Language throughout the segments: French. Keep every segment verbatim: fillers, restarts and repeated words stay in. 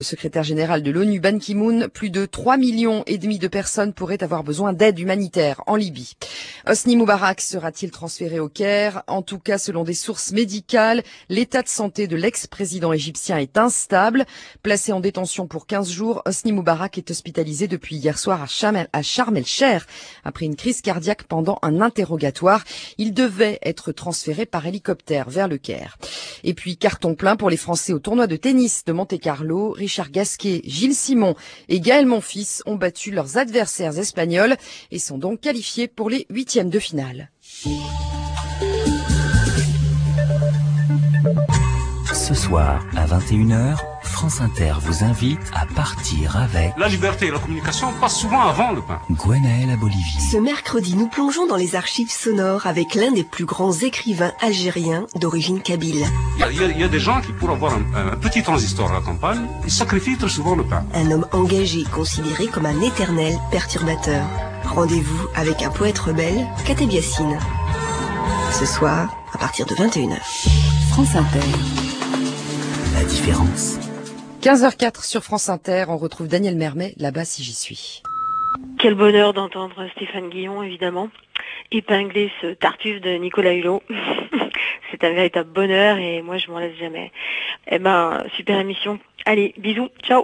Le secrétaire général de l'ONU, Ban Ki-moon, plus de trois millions et demi de personnes pourraient avoir besoin d'aide humanitaire en Libye. Hosni Moubarak sera-t-il transféré au Caire? En tout cas, selon des sources médicales, l'état de santé de l'ex-président égyptien est instable. Placé en détention pour quinze jours, Hosni Moubarak est hospitalisé depuis hier soir à Sharm el-Sheikh après une crise cardiaque pendant un interrogatoire. Il devait être transféré par hélicoptère vers le Caire. Et puis, carton plein pour les Français au tournoi de tennis de Monte-Carlo. Richard Gasquet, Gilles Simon et Gaël Monfils ont battu leurs adversaires espagnols et sont donc qualifiés pour les huitièmes de finale. Ce soir, à vingt et une heures, France Inter vous invite à partir avec... La liberté et la communication passent souvent avant le pain. Gwenaëlle Bolivier. Ce mercredi, nous plongeons dans les archives sonores avec l'un des plus grands écrivains algériens d'origine kabyle. Il y, y, y a des gens qui, pour avoir un, un petit transistor à la campagne, ils sacrifient très souvent le pain. Un homme engagé, considéré comme un éternel perturbateur. Rendez-vous avec un poète rebelle, Kateb Yassine. Ce soir, à partir de vingt et une heures. France Inter. La différence. quinze heures quatre sur France Inter, on retrouve Daniel Mermet, là-bas si j'y suis. Quel bonheur d'entendre Stéphane Guillon, évidemment, épingler ce Tartuffe de Nicolas Hulot. C'est un véritable bonheur et moi je m'en laisse jamais. Eh ben, super émission. Allez, bisous, ciao.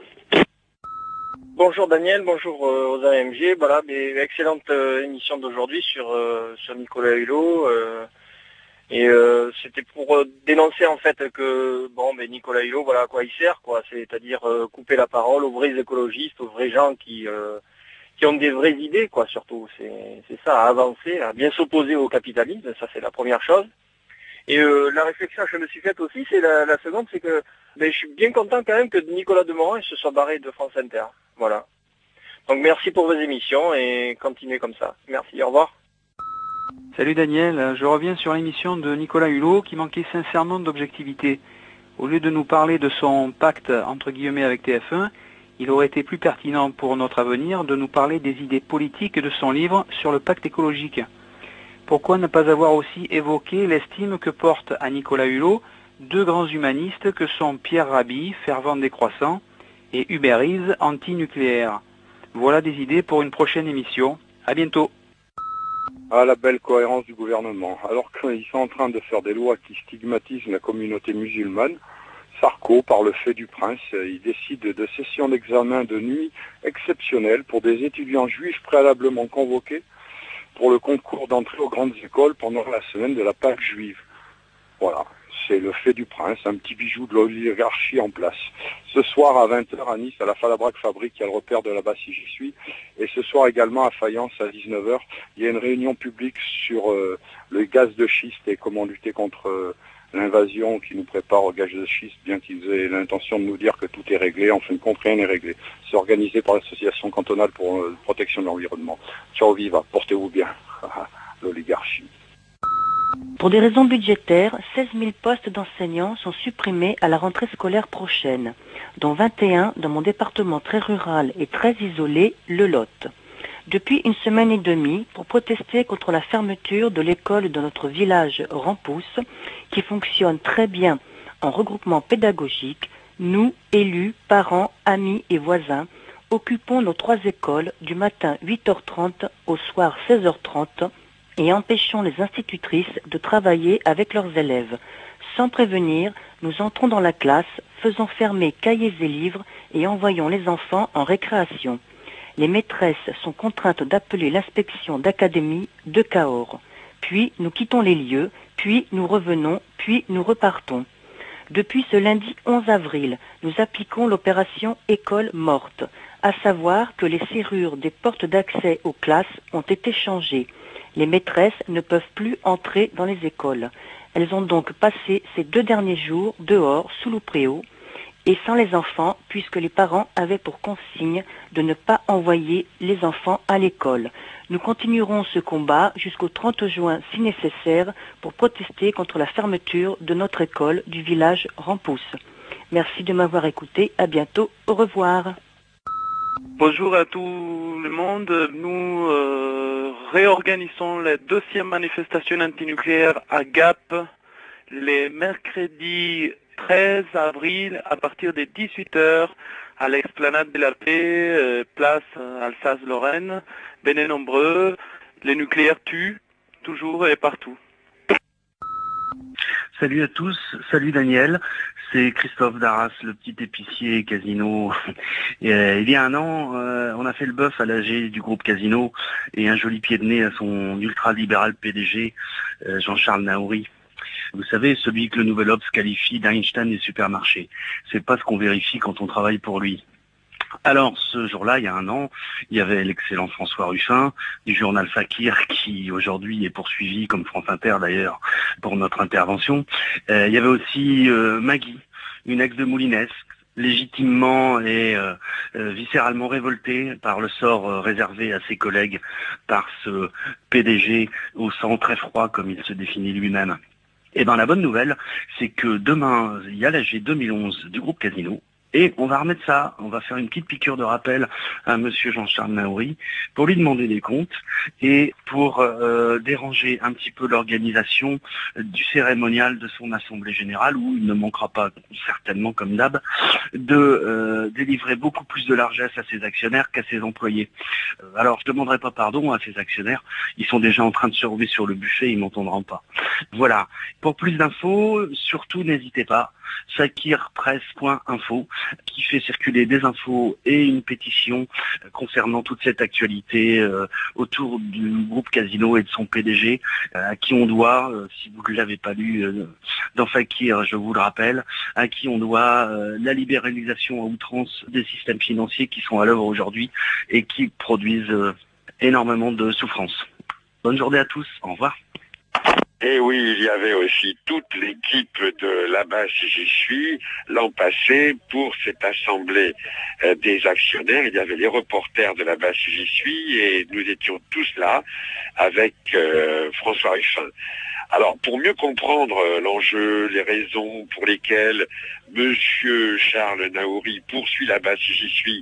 Bonjour Daniel, bonjour euh, aux A M G. Voilà, mais excellente euh, émission d'aujourd'hui sur, euh, sur Nicolas Hulot. Euh, Et euh, c'était pour euh, dénoncer en fait que bon, mais Nicolas Hulot, voilà à quoi il sert, quoi. C'est-à-dire euh, couper la parole aux vrais écologistes, aux vrais gens qui euh, qui ont des vraies idées, quoi. Surtout, c'est c'est ça, à avancer, à bien s'opposer au capitalisme, ça c'est la première chose. Et euh, la réflexion que je me suis faite aussi, c'est la, la seconde, c'est que ben, je suis bien content quand même que Nicolas Demorand se soit barré de France Inter. Voilà. Donc merci pour vos émissions et continuez comme ça. Merci, au revoir. Salut Daniel, je reviens sur l'émission de Nicolas Hulot qui manquait sincèrement d'objectivité. Au lieu de nous parler de son pacte entre guillemets avec T F un, il aurait été plus pertinent pour notre avenir de nous parler des idées politiques de son livre sur le pacte écologique. Pourquoi ne pas avoir aussi évoqué l'estime que portent à Nicolas Hulot deux grands humanistes que sont Pierre Rabhi, fervent décroissant, et Hubert Reeves, anti-nucléaire. Voilà des idées pour une prochaine émission. À bientôt. À la belle cohérence du gouvernement. Alors qu'ils sont en train de faire des lois qui stigmatisent la communauté musulmane, Sarko, par le fait du prince, il décide de sessions d'examen de nuit exceptionnelles pour des étudiants juifs préalablement convoqués pour le concours d'entrée aux grandes écoles pendant la semaine de la Pâque juive. Voilà, c'est le fait du prince, un petit bijou de l'oligarchie en place. Ce soir à vingt heures à Nice, à la Falabrac Fabrique, il y a le repère de là-bas si j'y suis. Et ce soir également à Fayence à dix-neuf heures, il y a une réunion publique sur euh, le gaz de schiste et comment lutter contre euh, l'invasion qui nous prépare au gaz de schiste, bien qu'ils aient l'intention de nous dire que tout est réglé. En fin de compte, rien n'est réglé. C'est organisé par l'Association cantonale pour euh, protection de l'environnement. Ciao viva, portez-vous bien. L'oligarchie. Pour des raisons budgétaires, seize mille postes d'enseignants sont supprimés à la rentrée scolaire prochaine, dont vingt et un dans mon département très rural et très isolé, le Lot. Depuis une semaine et demie, pour protester contre la fermeture de l'école de notre village Rampousse, qui fonctionne très bien en regroupement pédagogique, nous, élus, parents, amis et voisins, occupons nos trois écoles du matin huit heures trente au soir seize heures trente et empêchons les institutrices de travailler avec leurs élèves. Sans prévenir, nous entrons dans la classe, faisons fermer cahiers et livres et envoyons les enfants en récréation. Les maîtresses sont contraintes d'appeler l'inspection d'académie de Cahors. Puis nous quittons les lieux, puis nous revenons, puis nous repartons. Depuis ce lundi onze avril, nous appliquons l'opération école morte, à savoir que les serrures des portes d'accès aux classes ont été changées. Les maîtresses ne peuvent plus entrer dans les écoles. Elles ont donc passé ces deux derniers jours dehors, sous le préau, et sans les enfants, puisque les parents avaient pour consigne de ne pas envoyer les enfants à l'école. Nous continuerons ce combat jusqu'au trente juin si nécessaire pour protester contre la fermeture de notre école du village Rampousse. Merci de m'avoir écouté. À bientôt. Au revoir. Bonjour à tout le monde. Nous euh, réorganisons la deuxième manifestation antinucléaire à Gap les mercredis treize avril à partir de dix-huit heures à l'Esplanade de la Paix, euh, place Alsace-Lorraine. Venez nombreux, les nucléaires tuent, toujours et partout. Salut à tous, salut Daniel, c'est Christophe Darras, le petit épicier Casino. Et, euh, il y a un an, euh, on a fait le bœuf à l'A G du groupe Casino et un joli pied de nez à son ultra-libéral P D G, euh, Jean-Charles Naouri. Vous savez, celui que le Nouvel Obs qualifie d'Einstein des supermarchés. C'est pas ce qu'on vérifie quand on travaille pour lui. Alors, ce jour-là, il y a un an, il y avait l'excellent François Ruffin du journal Fakir, qui aujourd'hui est poursuivi, comme France Inter d'ailleurs, pour notre intervention. Euh, il y avait aussi euh, Maggie, une ex de Moulinès, légitimement et euh, euh, viscéralement révoltée par le sort euh, réservé à ses collègues par ce P D G au sang très froid, comme il se définit lui-même. Et bien la bonne nouvelle, c'est que demain, il y a l'A G deux mille onze du groupe Casino, et on va remettre ça, on va faire une petite piqûre de rappel à monsieur Jean-Charles Naouri pour lui demander des comptes et pour euh, déranger un petit peu l'organisation du cérémonial de son assemblée générale où il ne manquera pas, certainement comme d'hab, de euh, délivrer beaucoup plus de largesse à ses actionnaires qu'à ses employés. Euh, alors je ne demanderai pas pardon à ses actionnaires, ils sont déjà en train de se rouler sur le buffet, ils m'entendront pas. Voilà, pour plus d'infos, surtout n'hésitez pas, fakirpresse point info qui fait circuler des infos et une pétition concernant toute cette actualité euh, autour du groupe Casino et de son P D G, euh, à qui on doit, euh, si vous ne l'avez pas lu euh, dans Fakir, je vous le rappelle, à qui on doit euh, la libéralisation à outrance des systèmes financiers qui sont à l'œuvre aujourd'hui et qui produisent euh, énormément de souffrance. Bonne journée à tous, au revoir. Et oui, il y avait aussi toute l'équipe de là-bas si j'y suis l'an passé pour cette assemblée euh, des actionnaires. Il y avait les reporters de là-bas si j'y suis et nous étions tous là avec euh, François Ruffin. Alors, pour mieux comprendre euh, l'enjeu, les raisons pour lesquelles monsieur Charles Naouri poursuit là-bas si j'y suis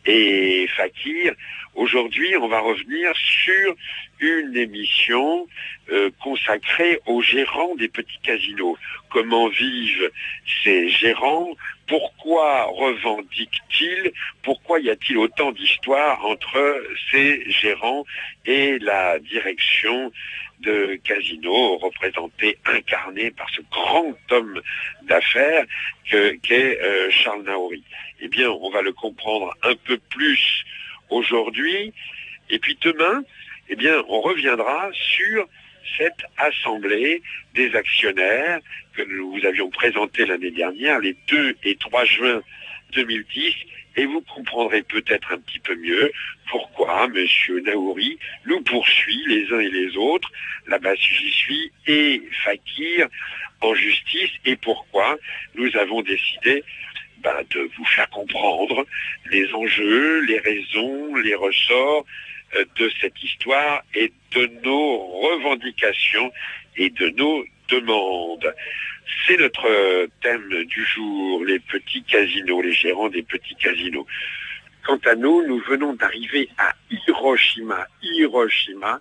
et Fakir, aujourd'hui, on va revenir sur une émission euh, consacrée aux gérants des petits casinos. Comment vivent ces gérants? Pourquoi revendiquent-ils? Pourquoi y a-t-il autant d'histoires entre ces gérants et la direction de Casino, représentée, incarnée par ce grand homme d'affaires que, qu'est euh, Charles Naouri? Eh bien, on va le comprendre un peu plus aujourd'hui. Et puis demain, eh bien, on reviendra sur cette assemblée des actionnaires que nous vous avions présentée l'année dernière, les deux et trois juin deux mille dix, et vous comprendrez peut-être un petit peu mieux pourquoi M. Naouri nous poursuit les uns et les autres, là-bas si j'y suis, et Fakir en justice, et pourquoi nous avons décidé ben, de vous faire comprendre les enjeux, les raisons, les ressorts de cette histoire et de nos revendications et de nos demandes. C'est notre thème du jour, les petits casinos, les gérants des petits casinos. Quant à nous, nous venons d'arriver à Hiroshima. Hiroshima.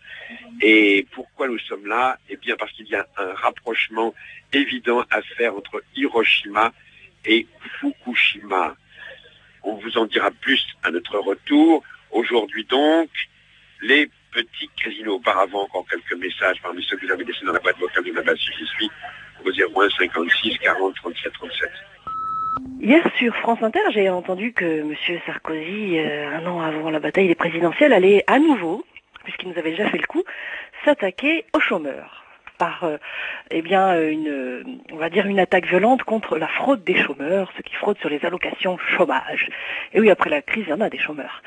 Et pourquoi nous sommes là? Eh bien parce qu'il y a un rapprochement évident à faire entre Hiroshima et Fukushima. On vous en dira plus à notre retour. Aujourd'hui donc, les petits casinos. Auparavant, encore quelques messages parmi ceux que vous avez laissés dans la boîte vocale de la base si j'y suis, au zéro un cinquante-six quarante trente-sept trente-sept. Hier sur France Inter, j'ai entendu que M. Sarkozy, euh, un an avant la bataille des présidentielles, allait à nouveau, puisqu'il nous avait déjà fait le coup, s'attaquer aux chômeurs. Par euh, eh bien une on va dire une attaque violente contre la fraude des chômeurs, ceux qui fraudent sur les allocations chômage. Et oui, après la crise, il y en a des chômeurs.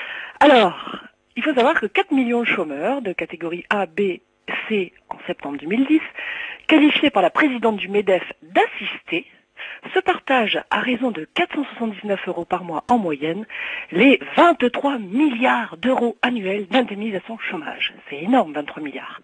Alors, il faut savoir que quatre millions de chômeurs de catégorie A, B, C en septembre deux mille dix, qualifiés par la présidente du MEDEF d'assistés, se partagent à raison de quatre cent soixante-dix-neuf euros par mois en moyenne les vingt-trois milliards d'euros annuels d'indemnisation chômage. C'est énorme, vingt-trois milliards.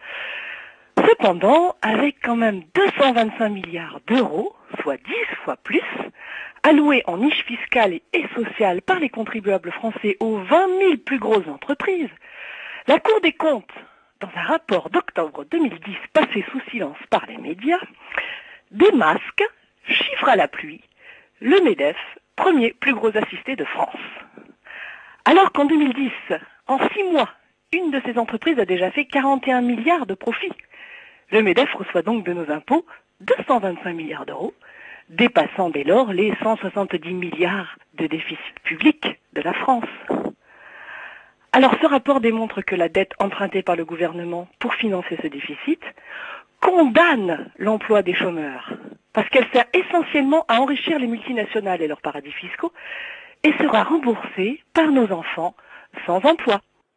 Cependant, avec quand même deux cent vingt-cinq milliards d'euros, soit dix fois plus, alloués en niche fiscale et sociale par les contribuables français aux vingt mille plus grosses entreprises, la Cour des comptes, dans un rapport d'octobre deux mille dix passé sous silence par les médias, démasque chiffre à la pluie, le MEDEF, premier plus gros assisté de France. Alors qu'en deux mille dix, en six mois, une de ces entreprises a déjà fait quarante et un milliards de profits. Le MEDEF reçoit donc de nos impôts deux cent vingt-cinq milliards d'euros, dépassant dès lors les cent soixante-dix milliards de déficit public de la France. Alors ce rapport démontre que la dette empruntée par le gouvernement pour financer ce déficit condamne l'emploi des chômeurs, parce qu'elle sert essentiellement à enrichir les multinationales et leurs paradis fiscaux, et sera remboursée par nos enfants sans emploi.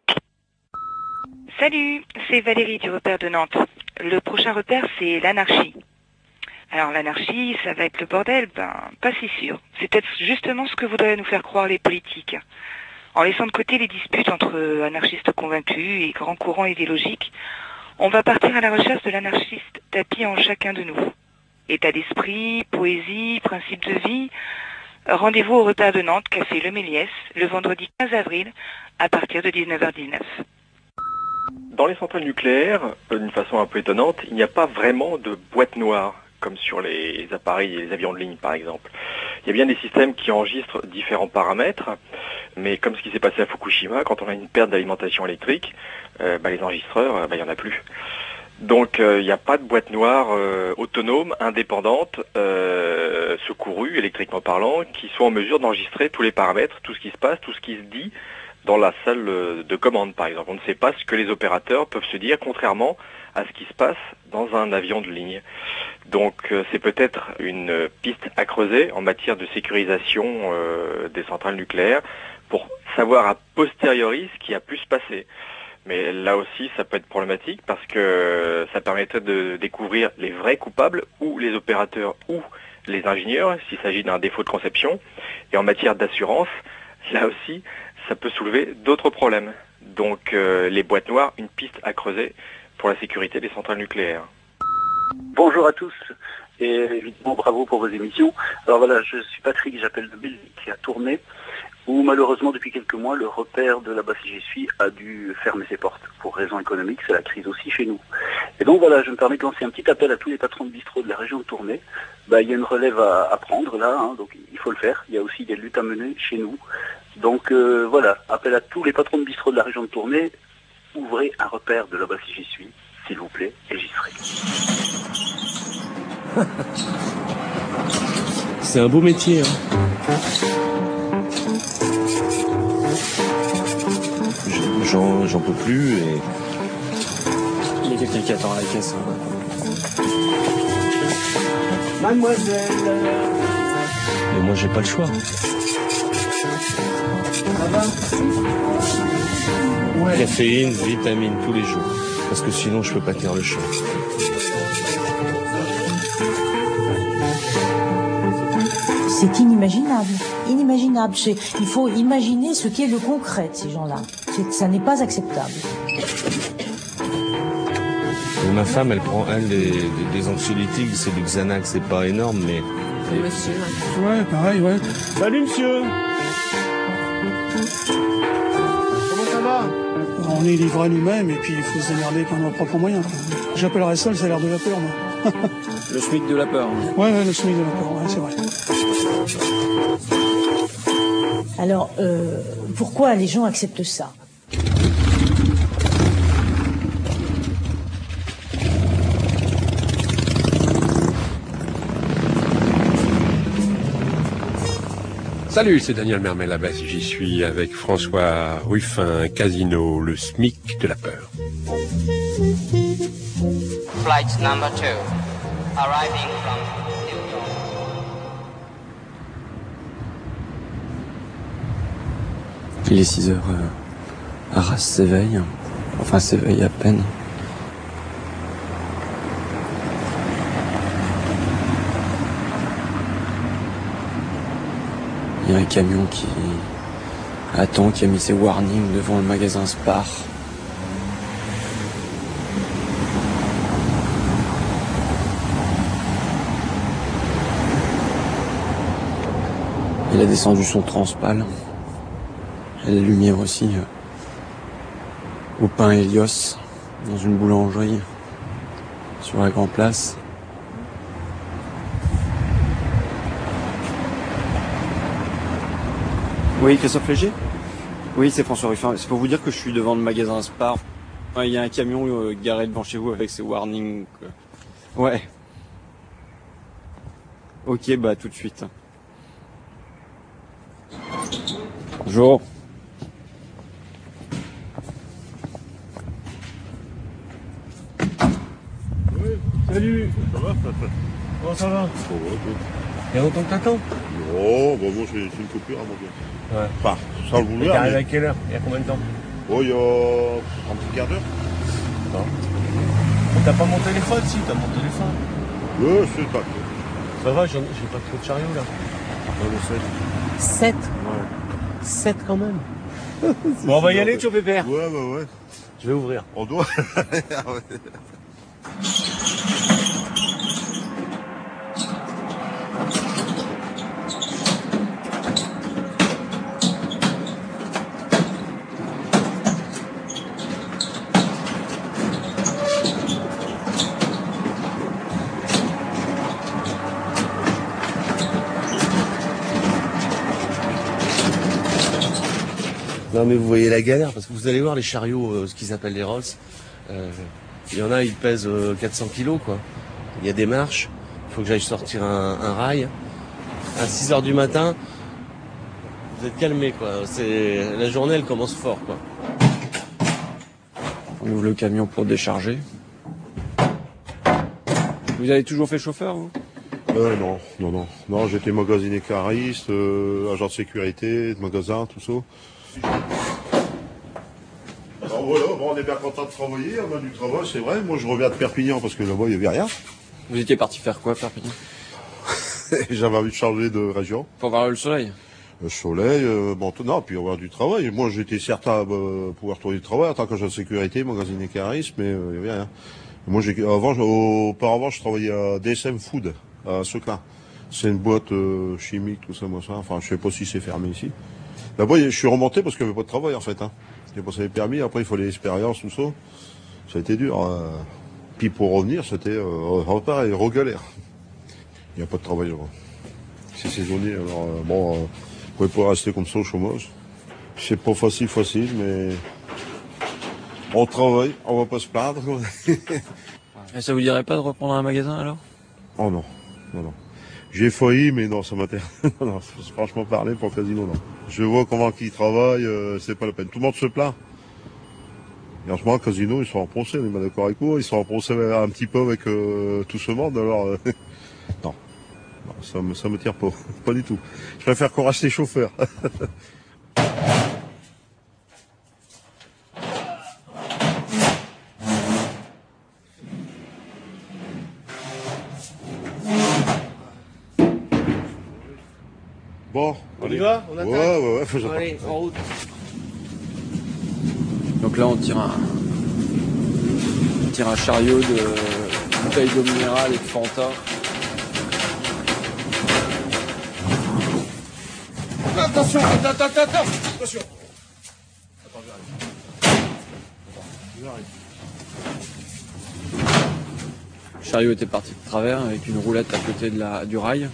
Salut, c'est Valérie du repère de Nantes. Le prochain repère, c'est l'anarchie. Alors l'anarchie, ça va être le bordel? Ben, pas si sûr. C'est peut-être justement ce que voudraient nous faire croire les politiques. En laissant de côté les disputes entre anarchistes convaincus et grands courants idéologiques, on va partir à la recherche de l'anarchiste tapi en chacun de nous. État d'esprit, poésie, principe de vie. Rendez-vous au repère de Nantes, café Le Méliès, le vendredi quinze avril, à partir de dix-neuf heures dix-neuf. Dans les centrales nucléaires, d'une façon un peu étonnante, il n'y a pas vraiment de boîte noire, comme sur les appareils et les avions de ligne par exemple. Il y a bien des systèmes qui enregistrent différents paramètres, mais comme ce qui s'est passé à Fukushima, quand on a une perte d'alimentation électrique, euh, bah, les enregistreurs, euh, bah, il n'y en a plus. Donc il euh, n'y a pas de boîte noire euh, autonome, indépendante, euh, secourue, électriquement parlant, qui soit en mesure d'enregistrer tous les paramètres, tout ce qui se passe, tout ce qui se dit dans la salle de commande par exemple. On ne sait pas ce que les opérateurs peuvent se dire, contrairement à ce qui se passe dans un avion de ligne. Donc euh, c'est peut-être une piste à creuser en matière de sécurisation euh, des centrales nucléaires pour savoir a posteriori ce qui a pu se passer. Mais là aussi, ça peut être problématique parce que ça permettrait de découvrir les vrais coupables, ou les opérateurs, ou les ingénieurs, s'il s'agit d'un défaut de conception. Et en matière d'assurance, là aussi, ça peut soulever d'autres problèmes. Donc euh, les boîtes noires, une piste à creuser pour la sécurité des centrales nucléaires. Bonjour à tous et évidemment bravo pour vos émissions. Alors voilà, je suis Patrick, j'appelle de Belgique à Tournai, où malheureusement depuis quelques mois le repère de là-bas si j'y suis a dû fermer ses portes pour raisons économiques, c'est la crise aussi chez nous. Et donc voilà, je me permets de lancer un petit appel à tous les patrons de bistrot de la région de Tournai. Bah, il y a une relève à, à prendre là, hein, donc il faut le faire. Il y a aussi des luttes à mener chez nous. Donc euh, voilà, appel à tous les patrons de bistrot de la région de Tournai, ouvrez un repère de là-bas si j'y suis, s'il vous plaît, et j'y serai. C'est un beau métier. Hein. J'en, j'en peux plus et... Il y a quelqu'un qui attend à la caisse. Hein. Mademoiselle. Mais moi j'ai pas le choix. Ça va? Ouais. Caféine, vitamine tous les jours. Parce que sinon je peux pas tenir le choc. C'est inimaginable, inimaginable. C'est, il faut imaginer ce qu'est le concret de ces gens-là. C'est, ça n'est pas acceptable. Et ma femme, elle prend elle des, des, des anxiolytiques, c'est du Xanax, c'est pas énorme, mais. Et monsieur. Ouais, pareil, ouais. Salut monsieur. Comment ça va? On est livré à nous-mêmes et puis il faut se démerder par nos propres moyens. J'appellerais ça le salaire de la peur, moi. Le SMIC de la peur. Hein. Ouais, ouais, le SMIC de la peur, ouais, c'est vrai. Alors, euh, pourquoi les gens acceptent ça? Salut, c'est Daniel Mermet là-bas, j'y suis avec François Ruffin, Casino, le SMIC de la peur. Flight number two, arriving from Newton. Il est six heures, euh, Arras s'éveille, enfin s'éveille à peine. Il y a un camion qui attend, qui a mis ses warnings devant le magasin Spar. Il a descendu son transpal. Il y a la lumière aussi euh, au pain Hélios, dans une boulangerie, sur la Grand Place. Oui, Christophe Léger? Oui, c'est François Ruffin. C'est pour vous dire que je suis devant le magasin Spar. Il y a un camion euh, garé devant chez vous avec ses warnings. Quoi. Ouais. Ok, bah tout de suite. Bonjour. Oui, salut. Ça va? Comment ça va? Ça va, Il y a longtemps que t'attends? non, bah moi c'est c'est une coupure à mon gars. Ouais. Enfin, sans le Et t'es vouloir. arrivé Mais... à quelle heure? Il y a combien de temps? Oh, il y a un petit quart d'heure. Non. T'as pas mon téléphone? Si, t'as mon téléphone. Ouais, c'est pas. Ça va, j'en- j'ai pas trop de chariot là. J'en ai sept. sept? Ouais. sept quand même. Bon, on va y aller, tu pépère? Ouais, ouais, ouais. Je vais ouvrir. On doit. Ah ouais. Non mais vous voyez la galère, parce que vous allez voir les chariots, euh, ce qu'ils appellent les Rolls, euh, il y en a, ils pèsent euh, quatre cents kilos quoi. Il y a des marches, il faut que j'aille sortir un, un rail. À six heures du matin, vous êtes calmés quoi, c'est, la journée elle commence fort quoi. On ouvre le camion pour décharger. Vous avez toujours fait chauffeur, vous? Euh, non, non, non. Non, j'étais magasinier cariste, euh, agent de sécurité, de magasin, tout ça. Alors voilà, bon, on est bien content de travailler, on a du travail, c'est vrai. Moi, je reviens de Perpignan parce que là-bas, il n'y avait rien. Vous étiez parti faire quoi, Perpignan? J'avais envie de changer de région. Pour voir le soleil? Le soleil, euh, bon, tout- non, puis avoir du travail. Moi, j'étais certain de pouvoir trouver du travail en tant qu'agent de sécurité, magasinier cariste, mais euh, il n'y avait rien. Moi, j'ai, avant, je- auparavant, je travaillais à D S M Food, à Seclin. C'est une boîte euh, chimique, tout ça, moi, ça. Enfin, je sais pas si c'est fermé ici. Là-bas, je suis remonté parce qu'il n'y avait pas de travail, en fait. Hein. J'ai passé les permis, après, il fallait l'expérience, tout ça. Ça a été dur. Euh... Puis pour revenir, c'était euh, pareil, regalère. Il n'y a pas de travail là-bas. C'est saisonnier, alors euh, bon, euh, vous pouvez pas rester comme ça au chômage. C'est pas facile, facile, mais on travaille, on va pas se plaindre. Et ça vous dirait pas de reprendre un magasin alors? Oh non, non, non. J'ai failli, mais non, ça m'intéresse. non, non, franchement parler pour le casino, non. Je vois comment ils travaillent, euh, c'est pas la peine. Tout le monde se plaint. Et en ce moment, le casino, ils sont en procès, on est pas d'accord avec vous. Ils sont en procès un petit peu avec euh, tout ce monde, alors euh, non. Non, ça me, ça me tire pas. Pas du tout. Je préfère qu'on reste les chauffeurs. Bon, On y va? On attaque? Ouais, ouais, ouais, faut que j'attaque. Allez, en route. Donc là, on tire un, on tire un chariot de bouteilles d'eau minérale et de Fanta. Attention, attends, attends, attends, attention. Attends, j'arrive. J'arrive. Le chariot était parti de travers avec une roulette à côté de la, du rail.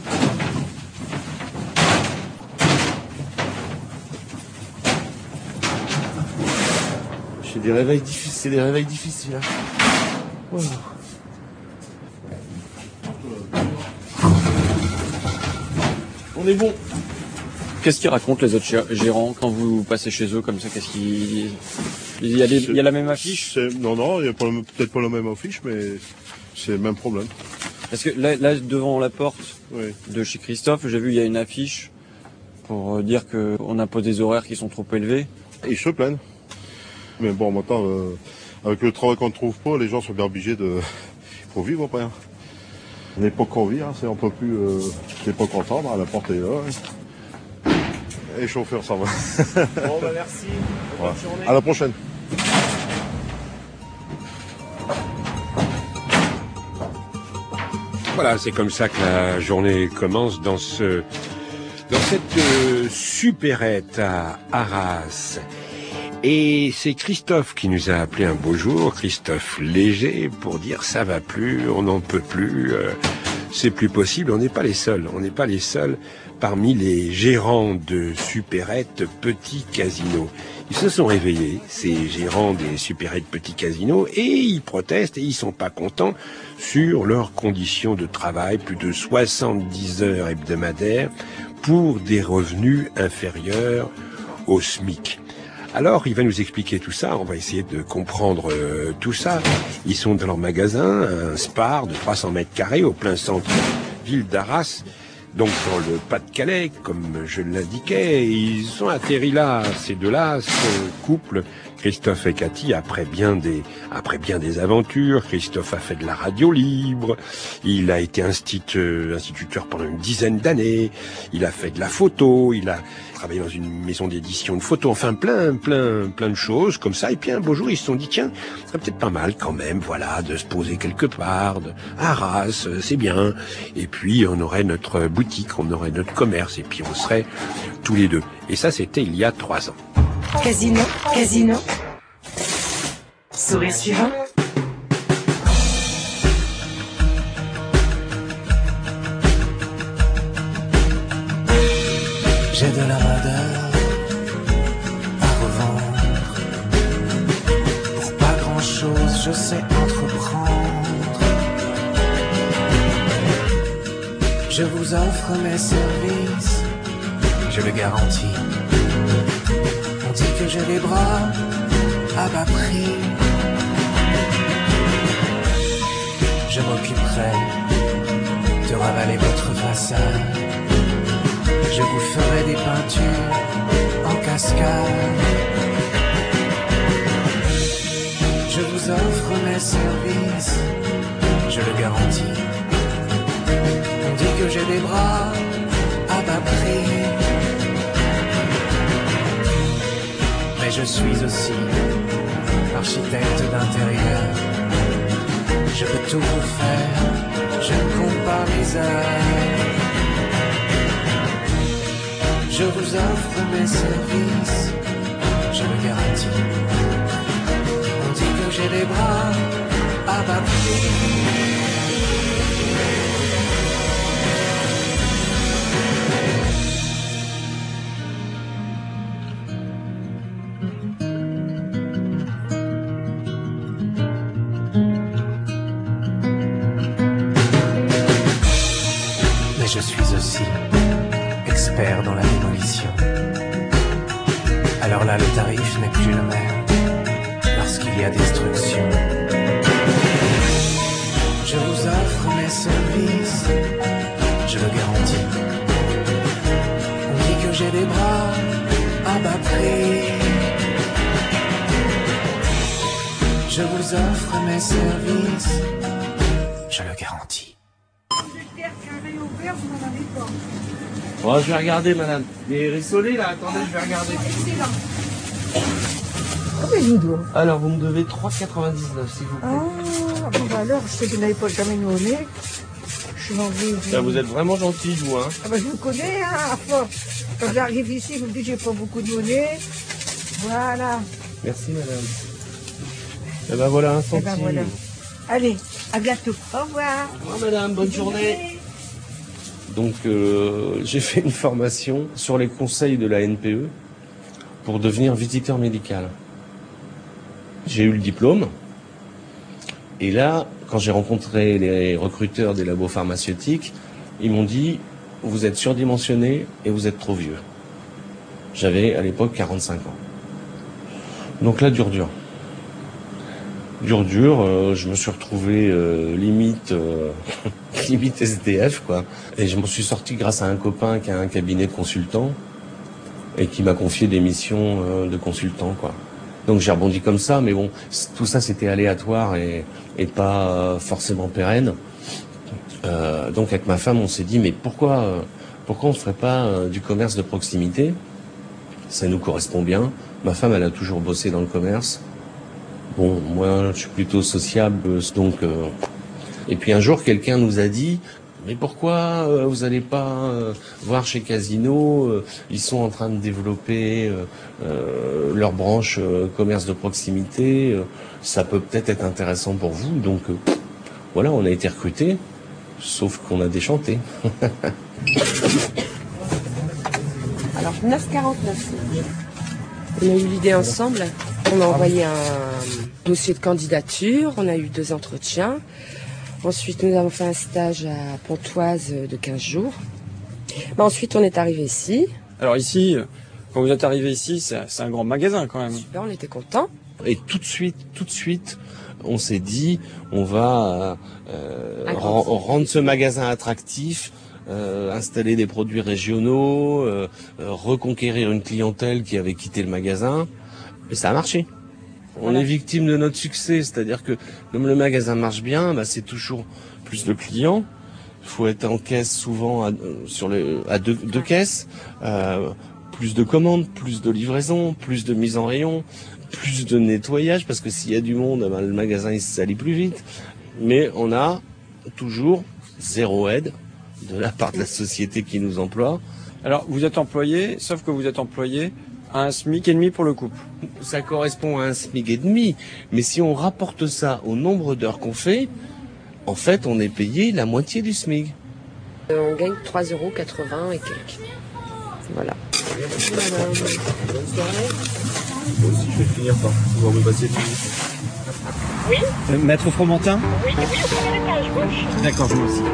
C'est des réveils difficiles, c'est des réveils difficiles. Hein. Wow. On est bon. Qu'est-ce qu'ils racontent les autres gé- gérants quand vous passez chez eux comme ça? Qu'est-ce qu'ils... Il y a, des- il y a la même affiche? C'est- Non, non, il n'y a pas le- peut-être pas la même affiche, mais c'est le même problème. Parce que là, là devant la porte Oui. de chez Christophe, j'ai vu il y a une affiche pour euh, dire qu'on impose des horaires qui sont trop élevés. Ils se plaignent. Mais bon, maintenant, euh, avec le travail qu'on ne trouve pas, les gens sont bien obligés de... Il faut vivre après. Hein. L'époque qu'on vit, hein, c'est un peu plus... Euh... T'es pas content, bah, la porte est là. Hein. Et les chauffeurs, ça va. Bon, bah merci. Bonne Ouais. journée. À la prochaine. Voilà, c'est comme ça que la journée commence dans ce, dans cette euh, supérette à Arras. Et c'est Christophe qui nous a appelé un beau jour, Christophe Léger, pour dire ça va plus, on n'en peut plus. euh, c'est plus possible, on n'est pas les seuls. On n'est pas les seuls parmi les gérants de supérettes petits casinos. Ils se sont réveillés, ces gérants des supérettes petits casinos, et ils protestent et ils sont pas contents sur leurs conditions de travail, plus de soixante-dix heures hebdomadaires pour des revenus inférieurs au SMIC. Alors, il va nous expliquer tout ça, on va essayer de comprendre euh, tout ça. Ils sont dans leur magasin, un Spar de trois cents mètres carrés au plein centre ville d'Arras, donc dans le Pas-de-Calais, comme je l'indiquais. Ils sont atterris là, ces deux-là, ce couple, Christophe et Cathy, après bien des, après bien des aventures. Christophe a fait de la radio libre, il a été institut, instituteur pendant une dizaine d'années, il a fait de la photo, il a travaillé dans une maison d'édition de photos, enfin plein, plein, plein de choses comme ça. Et puis un beau jour, ils se sont dit, tiens, ce serait peut-être pas mal quand même, voilà, de se poser quelque part, de, à Arras, c'est bien. Et puis on aurait notre boutique, on aurait notre commerce, et puis on serait tous les deux. Et ça, c'était il y a trois ans. Casino, Casino. Sourire suivant. J'ai de la main-d'œuvre à revendre. Pour pas grand-chose, je sais entreprendre. Je vous offre mes services, je le garantis. On dit que j'ai des bras à bas prix. Je m'occuperai de ravaler votre façade. Je vous ferai des peintures en cascade. Je vous offre mes services, je le garantis. On dit que j'ai des bras à bas prix. Mais je suis aussi architecte d'intérieur. Je peux tout vous faire, je ne compte pas mes heures. Je vous offre mes services, je le garantis. On dit que j'ai les bras à bas prix. Mais je suis aussi expert dans la démolition. Alors là, le tarif n'est plus le même lorsqu'il y a destruction. Je vous offre mes services, je le garantis. On dit que j'ai des bras à bas prix. Je vous offre mes services, je le garantis. Bon, je vais regarder, madame. Les rissolés, là, attendez, je vais regarder. Combien je vous dois? Alors, vous me devez trois euros quatre-vingt-dix-neuf, s'il vous plaît. Ah, bon, bah alors, je sais que vous n'avez pas jamais nous au nez. Je suis vendu. Là, vous êtes vraiment gentil, vous, hein. Ah, bah, je vous connais, hein, à force. Quand j'arrive ici, vous me dites que j'ai pas beaucoup de monnaie. Voilà. Merci, madame. Et ben voilà un centime. Eh ben voilà. Allez, à bientôt. Au revoir. Au revoir, madame. Bonne journée. Donc euh, j'ai fait une formation sur les conseils de la N P E pour devenir visiteur médical. J'ai eu le diplôme et là, quand j'ai rencontré les recruteurs des labos pharmaceutiques, ils m'ont dit « vous êtes surdimensionné et vous êtes trop vieux ». J'avais à l'époque quarante-cinq ans. Donc là, dur dur. Dur dur, euh, je me suis retrouvé euh, limite euh, limite S D F quoi. Et je m'en suis sorti grâce à un copain qui a un cabinet de consultant et qui m'a confié des missions euh, de consultant quoi. Donc j'ai rebondi comme ça, mais bon, tout ça c'était aléatoire et, et pas euh, forcément pérenne. Euh, donc avec ma femme on s'est dit mais pourquoi euh, pourquoi on ne ferait pas euh, du commerce de proximité? Ça nous correspond bien. Ma femme elle a toujours bossé dans le commerce. Bon, moi, je suis plutôt sociable, donc... Euh... Et puis un jour, quelqu'un nous a dit « Mais pourquoi euh, vous n'allez pas euh, voir chez Casino euh, ils sont en train de développer euh, euh, leur branche euh, commerce de proximité. Euh, ça peut peut-être être intéressant pour vous. » Donc, euh, voilà, on a été recrutés. Sauf qu'on a déchanté. Alors, neuf virgule quarante-neuf. On a eu l'idée ensemble. On a envoyé un dossier de candidature. On a eu deux entretiens. Ensuite, nous avons fait un stage à Pontoise de quinze jours. Bah, ensuite, on est arrivé ici. Alors ici, quand vous êtes arrivé ici, c'est c'est un grand magasin quand même. Super, on était contents. Et tout de suite, tout de suite, on s'est dit, on va euh, ren- rendre ce magasin attractif, euh, installer des produits régionaux, euh, euh, reconquérir une clientèle qui avait quitté le magasin. Et ça a marché. On voilà. est victime de notre succès, c'est-à-dire que comme le magasin marche bien, bah, c'est toujours plus de clients. Il faut être en caisse souvent à, sur le, à deux, deux caisses, euh, plus de commandes, plus de livraison, plus de mise en rayon, plus de nettoyage, parce que s'il y a du monde, bah, le magasin il se salit plus vite. Mais on a toujours zéro aide de la part de la société qui nous emploie. Alors vous êtes employé, sauf que vous êtes employé à un SMIC et demi pour le couple. Ça correspond à un SMIC et demi, mais si on rapporte ça au nombre d'heures qu'on fait, en fait, on est payé la moitié du SMIC. Euh, on gagne trois euros quatre-vingts et quelques. Voilà. Bonne soirée. Moi aussi, je vais finir par pouvoir me passer tout. Oui. Euh, Maître Fromentin ? Oui, oui, au premier étage, gauche. D'accord, je vous remercie.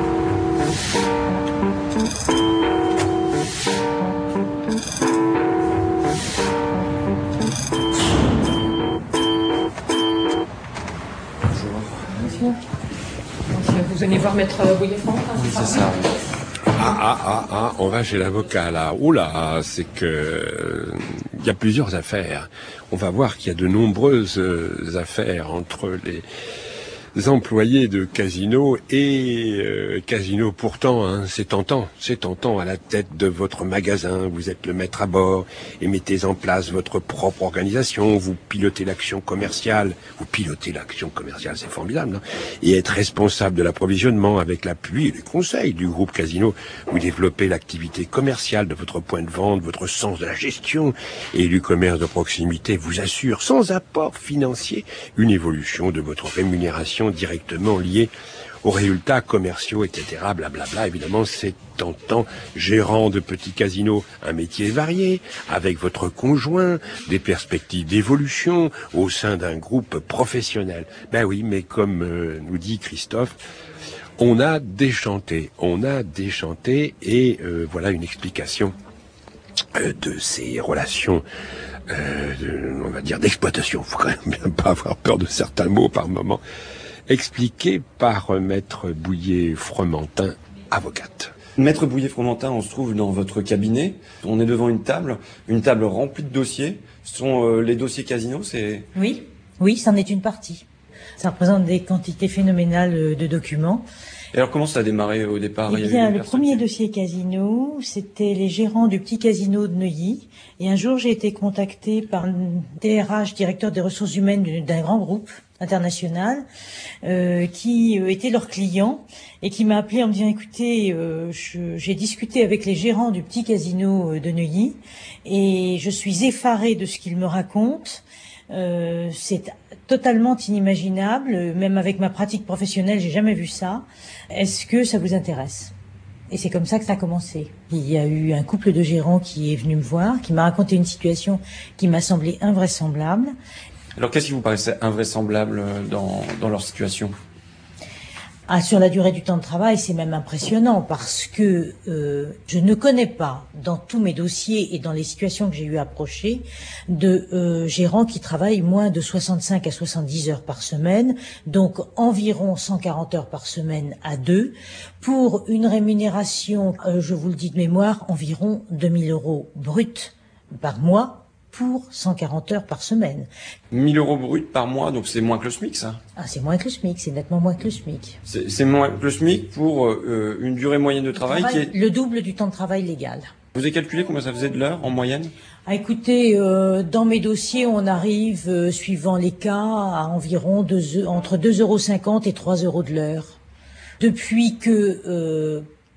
Vous allez voir Maître Bouillet-Franck. Oui, c'est ça. Ah, ah, ah, ah, on va chez l'avocat, là. Oula, c'est que... Il y a plusieurs affaires. On va voir qu'il y a de nombreuses affaires entre les employés de Casino et euh, Casino. Pourtant, hein, c'est tentant, c'est tentant à la tête de votre magasin. Vous êtes le maître à bord et mettez en place votre propre organisation. Vous pilotez l'action commerciale. Vous pilotez l'action commerciale, c'est formidable. Hein, et être responsable de l'approvisionnement avec l'appui et les conseils du groupe Casino. Vous développez l'activité commerciale de votre point de vente, votre sens de la gestion et du commerce de proximité vous assure, sans apport financier, une évolution de votre rémunération directement lié aux résultats commerciaux, et cetera. Blablabla. Évidemment, c'est tentant. Gérant de petits casinos, un métier varié, avec votre conjoint, des perspectives d'évolution au sein d'un groupe professionnel. Ben oui, mais comme euh, nous dit Christophe, on a déchanté, on a déchanté, et euh, voilà une explication euh, de ces relations. Euh, de, on va dire d'exploitation. Faut quand même bien pas avoir peur de certains mots par moment. Expliqué par Maître Bouillet-Fromentin, avocate. Maître Bouillet-Fromentin, on se trouve dans votre cabinet. On est devant une table, une table remplie de dossiers. Ce sont euh, les dossiers Casino, c'est... Oui, oui, c'en est une partie. Ça représente des quantités phénoménales de documents. Et alors comment ça a démarré au départ? Eh bien, le premier dossier Casino, c'était les gérants du petit casino de Neuilly. Et un jour, j'ai été contactée par un D R H, directeur des ressources humaines d'un grand groupe international, euh, qui euh, était leur client et qui m'a appelé en me disant, écoutez, euh, je, j'ai discuté avec les gérants du petit casino de Neuilly et je suis effarée de ce qu'ils me racontent. Euh, c'est totalement inimaginable, même avec ma pratique professionnelle, j'ai jamais vu ça. Est-ce que ça vous intéresse? Et c'est comme ça que ça a commencé. Il y a eu un couple de gérants qui est venu me voir, qui m'a raconté une situation qui m'a semblé invraisemblable. Alors qu'est-ce qui vous paraissait invraisemblable dans, dans leur situation? Ah, sur la durée du temps de travail, c'est même impressionnant parce que euh, je ne connais pas dans tous mes dossiers et dans les situations que j'ai eu à approcher de euh, gérants qui travaillent moins de soixante-cinq à soixante-dix heures par semaine, donc environ cent quarante heures par semaine à deux, pour une rémunération, euh, je vous le dis de mémoire, environ deux mille euros bruts par mois pour cent quarante heures par semaine. mille euros bruts par mois, donc c'est moins que le SMIC, ça? Ah, c'est moins que le SMIC, c'est nettement moins que le SMIC. C'est, c'est moins que le SMIC pour euh, une durée moyenne de travail, travail qui est... Le double du temps de travail légal. Vous avez calculé combien ça faisait de l'heure en moyenne? Ah, écoutez, euh, dans mes dossiers, on arrive, euh, suivant les cas, à environ deux, entre deux euros cinquante et trois euros de l'heure. Depuis que... Euh,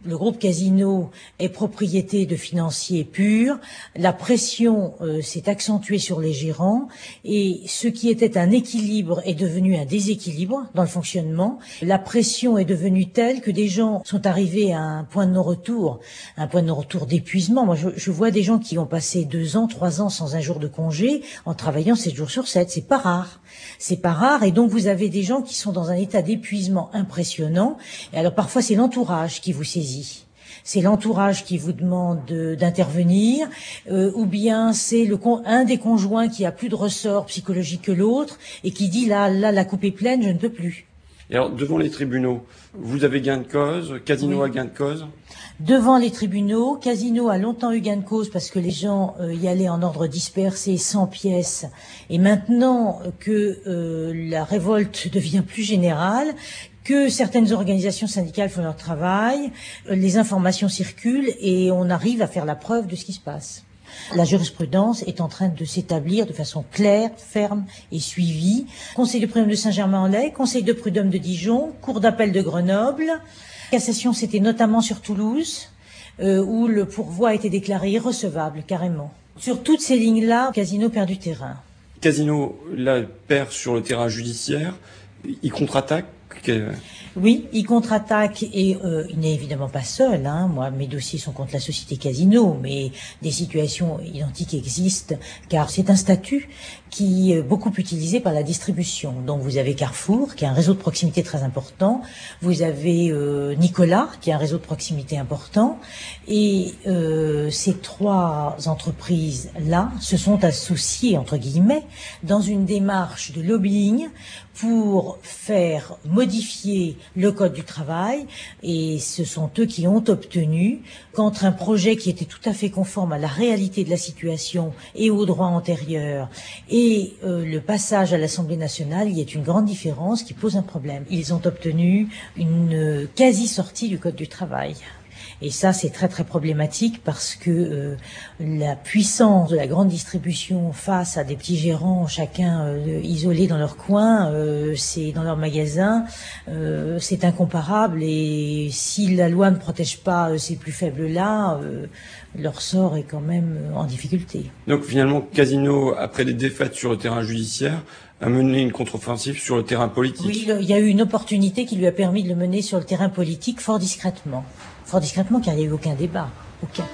le groupe Casino est propriété de financiers purs, la pression euh, s'est accentuée sur les gérants et ce qui était un équilibre est devenu un déséquilibre dans le fonctionnement. La pression est devenue telle que des gens sont arrivés à un point de non-retour, un point de non-retour d'épuisement. Moi, je, je vois des gens qui ont passé deux ans, trois ans sans un jour de congé en travaillant sept jours sur sept. C'est pas rare. C'est pas rare et donc vous avez des gens qui sont dans un état d'épuisement impressionnant. Et alors parfois c'est l'entourage qui vous saisit. C'est l'entourage qui vous demande de, d'intervenir, euh, ou bien c'est le un des conjoints qui a plus de ressort psychologique que l'autre et qui dit là, là, la coupe est pleine, je ne peux plus. Et alors, devant les tribunaux, vous avez gain de cause, Casino Oui. a gain de cause? Devant les tribunaux, Casino a longtemps eu gain de cause parce que les gens euh, y allaient en ordre dispersé, sans pièces. Et maintenant que euh, la révolte devient plus générale, que certaines organisations syndicales font leur travail, euh, les informations circulent et on arrive à faire la preuve de ce qui se passe. La jurisprudence est en train de s'établir de façon claire, ferme et suivie. Conseil de prud'homme de Saint-Germain-en-Laye, Conseil de prud'homme de Dijon, Cour d'appel de Grenoble. Cassation, c'était notamment sur Toulouse, euh, où le pourvoi a été déclaré irrecevable, carrément. Sur toutes ces lignes-là, Casino perd du terrain. Casino, là, perd sur le terrain judiciaire, il contre-attaque. Que... Oui, il contre-attaque et euh, il n'est évidemment pas seul. Hein. Moi, mes dossiers sont contre la société Casino, mais des situations identiques existent, car c'est un statut qui est beaucoup utilisé par la distribution. Donc vous avez Carrefour, qui a un réseau de proximité très important. Vous avez euh, Nicolas, qui a un réseau de proximité important. Et euh, ces trois entreprises-là se sont associées, entre guillemets, dans une démarche de lobbying pour faire modifier le code du travail, et ce sont eux qui ont obtenu qu'entre un projet qui était tout à fait conforme à la réalité de la situation et au droit antérieur et euh, le passage à l'Assemblée nationale, il y a une grande différence qui pose un problème. Ils ont obtenu une quasi-sortie du code du travail. Et ça, c'est très très problématique parce que euh, la puissance de la grande distribution face à des petits gérants, chacun euh, isolés dans leur coin, euh, c'est dans leur magasin, euh, c'est incomparable. Et si la loi ne protège pas euh, ces plus faibles-là, euh, leur sort est quand même euh, en difficulté. Donc finalement, Casino, après des défaites sur le terrain judiciaire, a mené une contre-offensive sur le terrain politique. Oui, il y a eu une opportunité qui lui a permis de le mener sur le terrain politique fort discrètement. Fort discrètement, car il n'y a eu aucun débat. Aucun.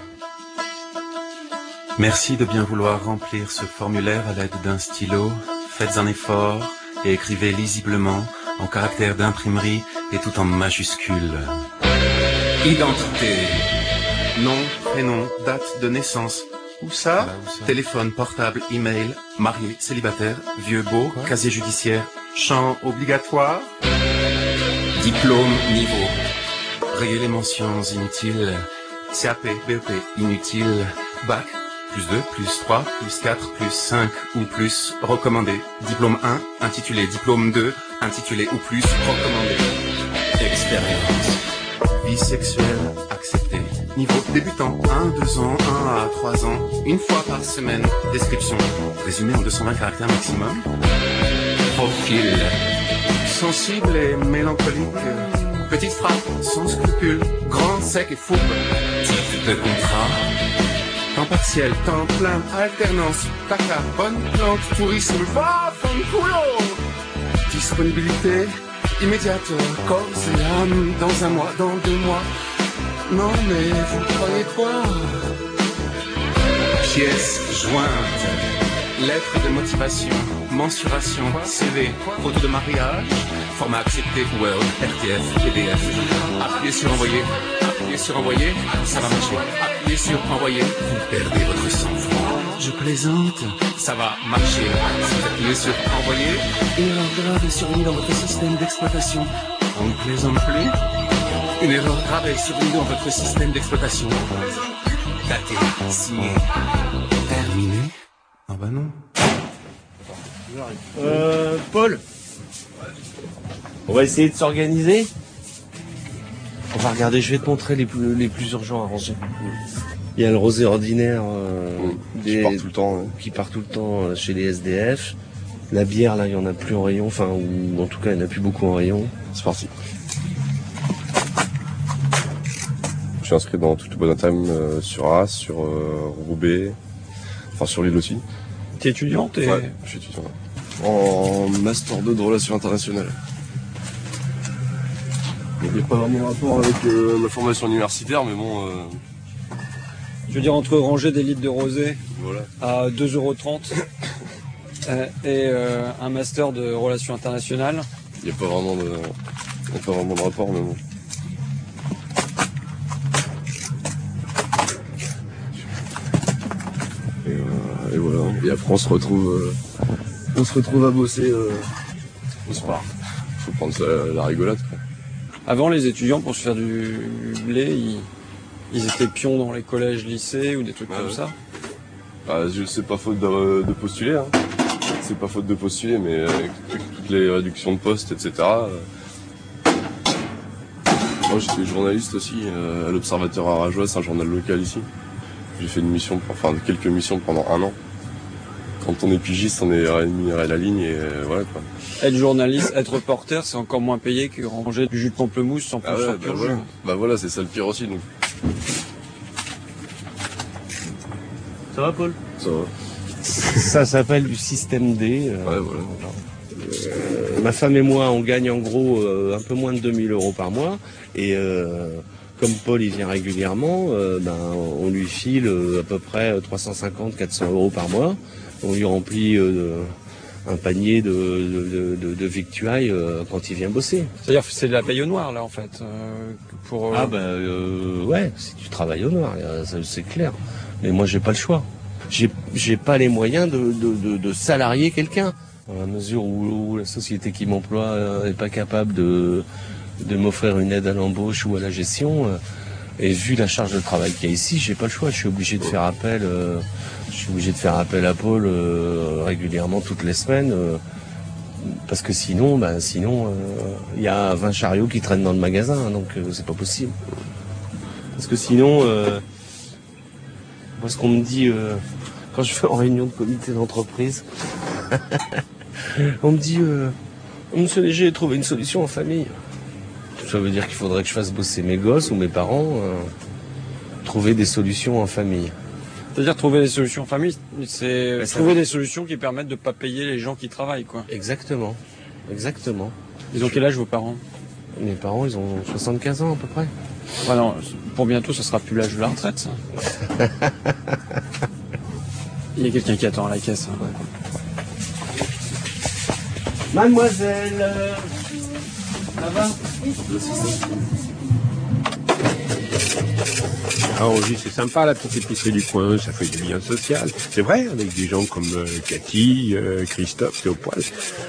Merci de bien vouloir remplir ce formulaire à l'aide d'un stylo. Faites un effort et écrivez lisiblement, en caractère d'imprimerie et tout en majuscules. Identité. Nom, prénom, date de naissance. Où ça, bah, où ça Téléphone, portable, email, marié, célibataire, vieux, beau, quoi casier judiciaire, champ obligatoire. Diplôme, niveau. Rayez les mentions inutiles. C A P, B E P, inutile. Bac, plus deux, plus trois, plus quatre, plus cinq ou plus. Recommandé. Diplôme un, intitulé Diplôme deux, intitulé ou plus, recommandé. Expérience. Vie sexuelle, acceptée. Niveau débutant, un, deux ans, un à trois ans, une fois par semaine. Description, résumé en deux cent vingt caractères maximum. Profil. Sensible et mélancolique. Petite frappe, sans scrupule, grande, sec et fourbe. Type de contrat. Temps partiel, temps plein, alternance, taca, bonne plante, tourisme, va, fond de boulot. Disponibilité immédiate, corps et âme, dans un mois, dans deux mois. Non mais vous croyez quoi? Pièce jointe. Lettre de motivation, mensuration, C V, photo de mariage, format accepté, Word, R T F, P D F. Appuyez sur envoyer, appuyez sur envoyer, ça va marcher. Appuyez sur envoyer, vous perdez votre sang-froid. Je plaisante, ça va marcher. Si vous appuyez sur envoyer, une erreur grave est survenue dans votre système d'exploitation. On ne plaisante plus. Une erreur grave est survenue dans votre système d'exploitation. Daté, signé, terminé. Ah bah non. Euh, Paul, on va essayer de s'organiser. On va regarder, je vais te montrer les plus, les plus urgents à ranger. Il y a le rosé ordinaire euh, mmh, des, qui part tout le temps, hein. qui part tout le temps chez les S D F. La bière, là, il y en a plus en rayon, enfin, ou en tout cas, il n'y en a plus beaucoup en rayon. C'est parti. suis inscrit dans toutes les boîtes d'intérim euh, sur Arras, sur euh, Roubaix, enfin sur l'île aussi. T'es étudiant t'es... Ouais, je suis étudiant. En master deux de relations internationales. Il n'y a pas vraiment rapport avec euh, ma formation universitaire, mais bon... Euh... Je veux dire, entre ranger des litres de rosé voilà. à deux euros trente euh, et euh, un master de relations internationales. Il n'y a pas vraiment de, il y a pas vraiment de rapport, mais bon. Et, euh, et voilà. Et après, on se retrouve, euh, on se retrouve à bosser euh, au soir. Faut prendre ça la rigolade, quoi. Avant, les étudiants, pour se faire du blé, ils... Ils étaient pions dans les collèges, lycées ou des trucs ouais, comme ouais. ça. Bah, je c'est pas faute de, de postuler, hein. C'est pas faute de postuler, mais avec toutes les réductions de postes, et cetera. Euh... Moi, j'étais journaliste aussi euh, à l'Observateur Arageois, c'est un journal local ici. J'ai fait une mission, enfin quelques missions pendant un an. Quand on est pigiste, on est rémunéré à la ligne et euh, voilà quoi. Être journaliste, être reporter, c'est encore moins payé que ranger du jus de pamplemousse sans ah ouais, bah, pur voilà. bah voilà, c'est ça le pire aussi donc. Ça va, Paul? Ça va. Ça s'appelle du système D. Euh, ouais, voilà. Euh, ma femme et moi, on gagne en gros euh, un peu moins de deux mille euros par mois. Et euh, comme Paul, il vient régulièrement, euh, ben, on lui file euh, à peu près trois cent cinquante à quatre cents euros par mois. On lui remplit euh, un panier de, de, de, de victuailles euh, quand il vient bosser. C'est-à-dire que c'est de la paye au noir, là, en fait euh, pour, euh... Ah ben, euh, ouais, c'est du travail au noir, c'est clair. Mais moi, j'ai pas le choix. J'ai, j'ai pas les moyens de, de, de, de salarier quelqu'un. Dans la mesure où, où la société qui m'emploie euh, est pas capable de, de m'offrir une aide à l'embauche ou à la gestion. Euh, et vu la charge de travail qu'il y a ici, j'ai pas le choix. Je suis obligé de faire appel. Euh, je suis obligé de faire appel à Paul euh, régulièrement toutes les semaines. Euh, parce que sinon, bah, sinon, il euh, y a vingt chariots qui traînent dans le magasin, hein, donc euh, c'est pas possible. Parce que sinon. Euh, Moi, ce qu'on me dit euh, quand je vais en réunion de comité d'entreprise, on me dit euh, Monsieur Léger a trouvé une solution en famille. Ça veut dire qu'il faudrait que je fasse bosser mes gosses ou mes parents, euh, trouver des solutions en famille. C'est-à-dire trouver des solutions en famille, c'est bah, trouver des solutions qui permettent de ne pas payer les gens qui travaillent, quoi. Exactement, exactement. Ils ont quel âge vos parents? Mes parents, ils ont soixante-quinze ans à peu près. Ah non, pour bientôt, ce sera plus l'âge de la retraite, ça. Il y a quelqu'un qui attend à la caisse. Hein. Mademoiselle, ça va? Ah, on dit c'est sympa la petite épicerie du coin, ça fait du lien social. C'est vrai, avec des gens comme euh, Cathy, euh, Christophe, Théopold,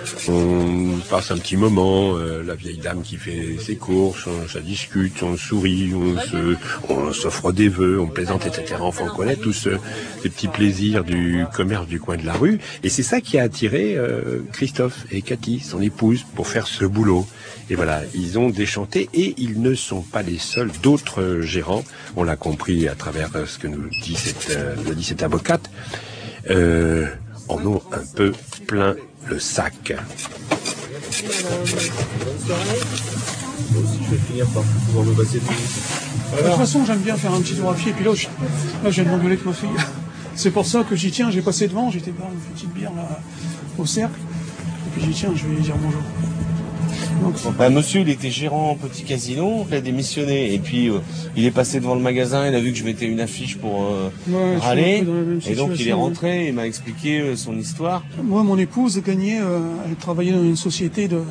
on passe un petit moment, euh, la vieille dame qui fait ses courses, on, ça discute, on sourit, on se, on s'offre des vœux, on plaisante, et cetera. Enfin, on connaît tous euh, ces petits plaisirs du commerce du coin de la rue. Et c'est ça qui a attiré euh, Christophe et Cathy, son épouse, pour faire ce boulot. Et voilà, ils ont déchanté et ils ne sont pas les seuls. D'autres euh, gérants, on l'a compris à travers euh, ce que nous dit cette, euh, nous dit cette avocate, euh, en ont un peu plein le sac. Bonne soirée. Je vais finir par pouvoir me passer tout. De toute façon, j'aime bien faire un petit tour à pied. Et puis là, je, là, je viens de m'engueuler avec ma fille. C'est pour ça que j'y tiens. J'ai passé devant, j'étais boire une petite bière là, au cercle. Et puis j'y tiens, je vais lui dire bonjour. Donc, bah, monsieur, il était gérant petit casino, il a démissionné. Et puis, euh, il est passé devant le magasin, il a vu que je mettais une affiche pour euh, ouais, râler. Et donc, il est rentré, il m'a expliqué euh, son histoire. Moi, mon épouse gagnait, euh, elle travaillait dans une société de,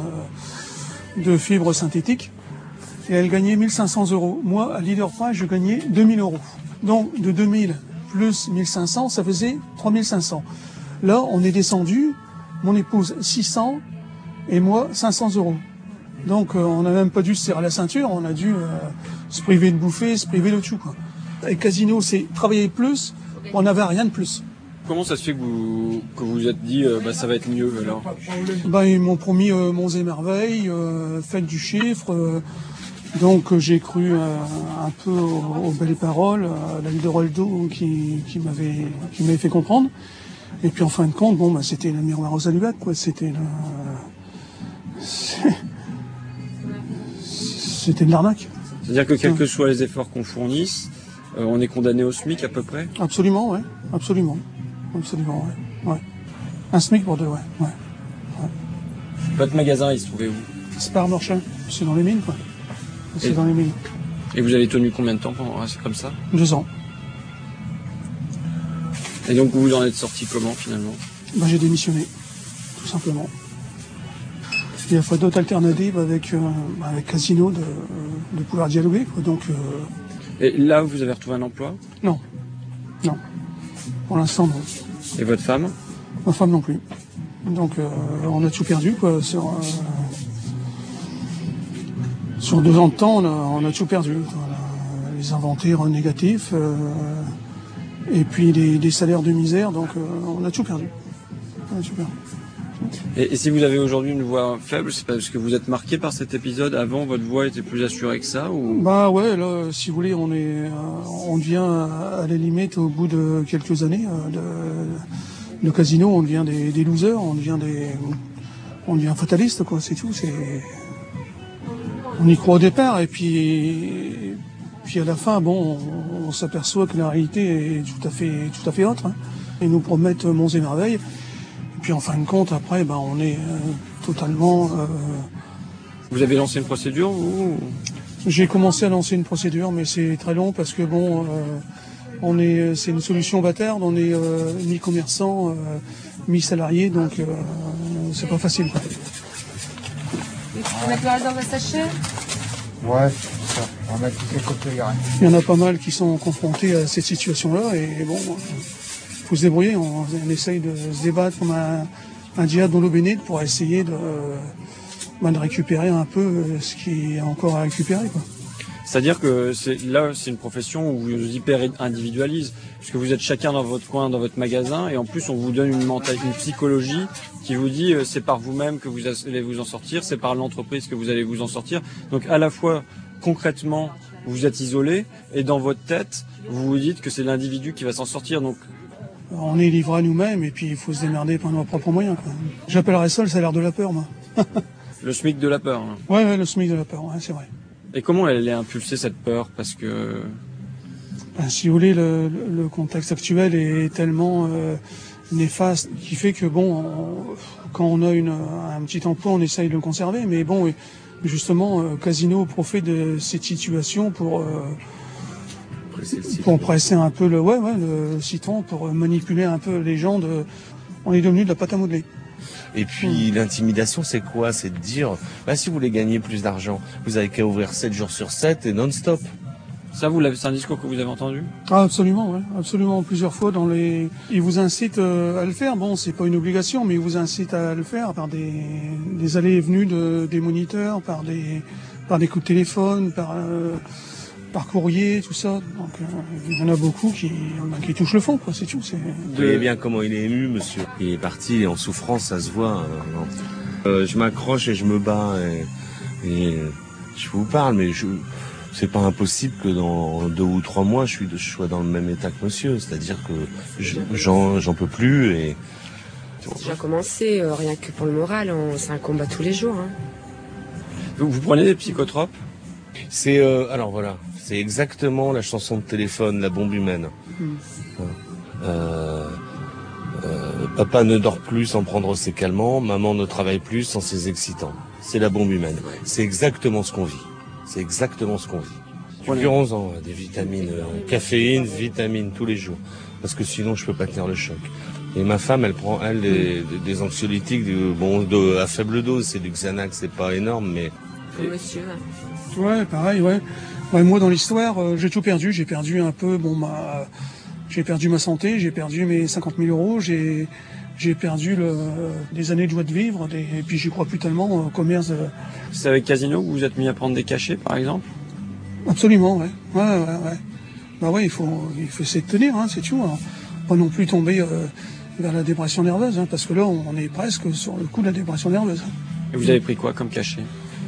de fibres synthétiques. Et elle gagnait mille cinq cents euros. Moi, à Leader Price, je gagnais deux mille euros. Donc, de deux mille plus mille cinq cents, ça faisait trois mille cinq cents. Là, on est descendu, mon épouse six cents et moi cinq cents euros. Donc, euh, on n'a même pas dû se serrer la ceinture, on a dû euh, se priver de bouffer, se priver de tout, quoi. Et Casino, c'est travailler plus, on n'avait rien de plus. Comment ça se fait que vous que vous, vous êtes dit, euh, bah, ça va être mieux, alors? Bah, ils m'ont promis euh, monts et merveilles, euh, faites du chiffre, euh, donc euh, j'ai cru euh, un peu aux, aux belles paroles, à la leader Aldo qui, qui m'avait qui m'avait fait comprendre. Et puis en fin de compte, bon, bah, c'était la miroir aux allumettes, quoi, c'était la... C'était de l'arnaque. C'est-à-dire que quels que soient les efforts qu'on fournisse, euh, on est condamné au SMIC à peu près? Absolument, ouais. Absolument. Absolument, ouais. ouais. Un SMIC pour deux, ouais. ouais. ouais. Votre magasin, il se trouvait où? C'est pas Armorchin, c'est dans les mines, quoi. C'est et, dans les mines. Et vous avez tenu combien de temps pendant rester comme ça? Deux ans. Et donc vous en êtes sorti comment finalement? Ben, j'ai démissionné, tout simplement. Il y a pas d'autres alternatives avec, euh, avec Casino de, de pouvoir dialoguer, quoi. Donc, euh... Et là, vous avez retrouvé un emploi? Non. Non. Pour l'instant, non. Et votre femme? Ma femme non plus. Donc, euh, on a tout perdu, quoi. Sur, euh... sur deux ans de temps, on a, on a tout perdu. Voilà. Les inventaires négatifs, euh... et puis des, des salaires de misère, donc euh, on a tout perdu. On a tout perdu. Et, et si vous avez aujourd'hui une voix faible, c'est parce que vous êtes marqué par cet épisode? Avant, votre voix était plus assurée que ça ou... Bah ouais, là, si vous voulez, on est, euh, on devient à la limite au bout de quelques années euh, de, de Casino, on devient des, des losers, on devient des, on devient fataliste, quoi. C'est tout. C'est, on y croit au départ et puis, puis à la fin, bon, on, on s'aperçoit que la réalité est tout à fait, tout à fait autre. Hein. Ils nous promettent monts et merveilles. Puis en fin de compte, après, ben, on est euh, totalement... Euh... Vous avez lancé une procédure ou... J'ai commencé à lancer une procédure, mais c'est très long parce que bon, euh, on est, c'est une solution bâtarde, on est euh, mi-commerçant, euh, mi-salarié, donc euh, c'est pas facile. Quoi. Et tu peux mettre le reste dans le sachet? Ouais, c'est ça. On va mettre toutes les côtés. Il y en a pas mal qui sont confrontés à cette situation-là, et bon... faut se débrouiller, on, on essaye de se débattre comme un, un djihad dans l'eau bénite pour essayer de, euh, de récupérer un peu ce qui est encore à récupérer, quoi. C'est-à-dire que c'est, là, c'est une profession où vous vous hyper individualisez, puisque vous êtes chacun dans votre coin, dans votre magasin, et en plus on vous donne une, mental, une psychologie qui vous dit euh, c'est par vous-même que vous allez vous en sortir, c'est par l'entreprise que vous allez vous en sortir. Donc à la fois, concrètement, vous êtes isolé, et dans votre tête, vous vous dites que c'est l'individu qui va s'en sortir. Donc on est livré à nous-mêmes et puis il faut se démerder par nos propres moyens, quoi. J'appellerais ça le salaire de la peur, moi. Le SMIC de la peur. Hein. Ouais, ouais, le SMIC de la peur, ouais, c'est vrai. Et comment elle est impulsée cette peur? Parce que... Ben, si vous voulez, le, le contexte actuel est tellement euh, néfaste qui fait que bon, on, quand on a une, un petit emploi, on essaye de le conserver, mais bon, justement, euh, Casino profite de cette situation pour... Euh, pour presser un peu le, ouais, ouais, le citron, pour manipuler un peu les gens. De, on est devenu de la pâte à modeler. Et puis mmh. l'intimidation, c'est quoi? C'est de dire, bah, si vous voulez gagner plus d'argent, vous avez qu'à ouvrir sept jours sur sept et non-stop. Ça, vous l'avez, c'est un discours que vous avez entendu? Ah, absolument, ouais, absolument, plusieurs fois dans les. Ils vous incitent euh, à le faire. Bon, c'est pas une obligation, mais ils vous incitent à le faire par des, des allées et venues de, des moniteurs, par des, par des coups de téléphone, par. Euh, par courrier, tout ça. Donc, euh, il y en a beaucoup qui, qui touchent le fond, quoi, c'est tout. C'est... Vous voyez bien comment il est ému, monsieur. Il est parti, il est en souffrance, ça se voit. Euh, je m'accroche et je me bats. Et, et je vous parle, mais je, c'est pas impossible que dans deux ou trois mois, je, suis, je sois dans le même état que monsieur. C'est-à-dire que je, j'en, j'en peux plus. Et... C'est déjà commencé, euh, rien que pour le moral. On, c'est un combat tous les jours. Hein. Vous, vous prenez des psychotropes? C'est euh, alors voilà. C'est exactement la chanson de téléphone, la bombe humaine. Mmh. Euh, euh, papa ne dort plus sans prendre ses calmants, maman ne travaille plus sans ses excitants. C'est la bombe humaine. C'est exactement ce qu'on vit. C'est exactement ce qu'on vit. Figurons-en, des vitamines, euh, caféine, vitamines tous les jours. Parce que sinon je peux pas tenir le choc. Et ma femme, elle prend, elle, des, des anxiolytiques, de, bon, de, à faible dose, c'est du Xanax, c'est pas énorme, mais... Monsieur. Ouais, pareil, ouais. Ouais, moi, dans l'histoire, euh, j'ai tout perdu. J'ai perdu un peu, bon, ma, j'ai perdu ma santé, j'ai perdu mes cinquante mille euros, j'ai, j'ai perdu le, des années de joie de vivre, des, et puis j'y crois plus tellement au commerce. Euh... C'est avec Casino que vous vous êtes mis à prendre des cachets, par exemple? Absolument, ouais. Ouais, ouais, ouais. Bah ouais, il faut, il faut essayer de tenir, hein, c'est tout. Hein. Pas non plus tomber euh, vers la dépression nerveuse, hein, parce que là, on est presque sur le coup de la dépression nerveuse. Et vous avez pris quoi comme cachet?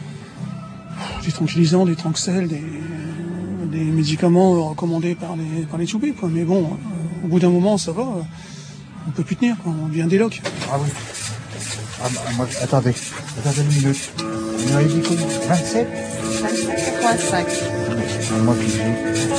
Des tranquillisants, des tranxèles, des, des médicaments recommandés par les, par les choupis, quoi. Mais bon, euh, au bout d'un moment, ça va, euh, on peut plus tenir, quoi. On devient déloc. Ah oui. Ah, bah, moi, attendez, attendez une minute. On avait dit combien? vingt-sept? vingt-sept quatre-vingt-cinq. C'est moi qui j'ai.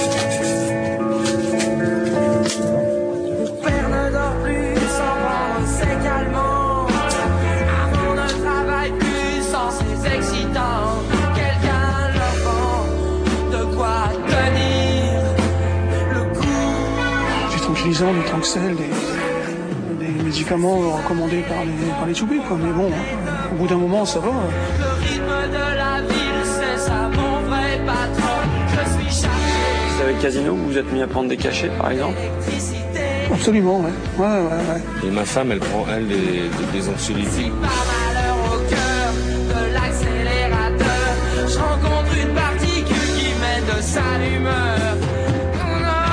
Père ne dort plus sans prendre ses calmants. Avant ne travaille plus sans ses excitants. Quelqu'un leur vend de quoi tenir le coup. Des tranquillisants, des tranxèles, des, des médicaments recommandés par les, par les soupés, quoi. Mais bon, au bout d'un moment, ça va. Le rythme de la ville, c'est ça mon vrai patron. Je suis chargé. C'est avec Casino que vous vous êtes mis à prendre des cachets, par exemple? Absolument, ouais. Ouais, ouais, ouais. Et ma femme, elle prend, elle, des, des, des anxiolytiques. Par malheur au cœur de l'accélérateur, je rencontre une particule qui met de sa humeur. Non,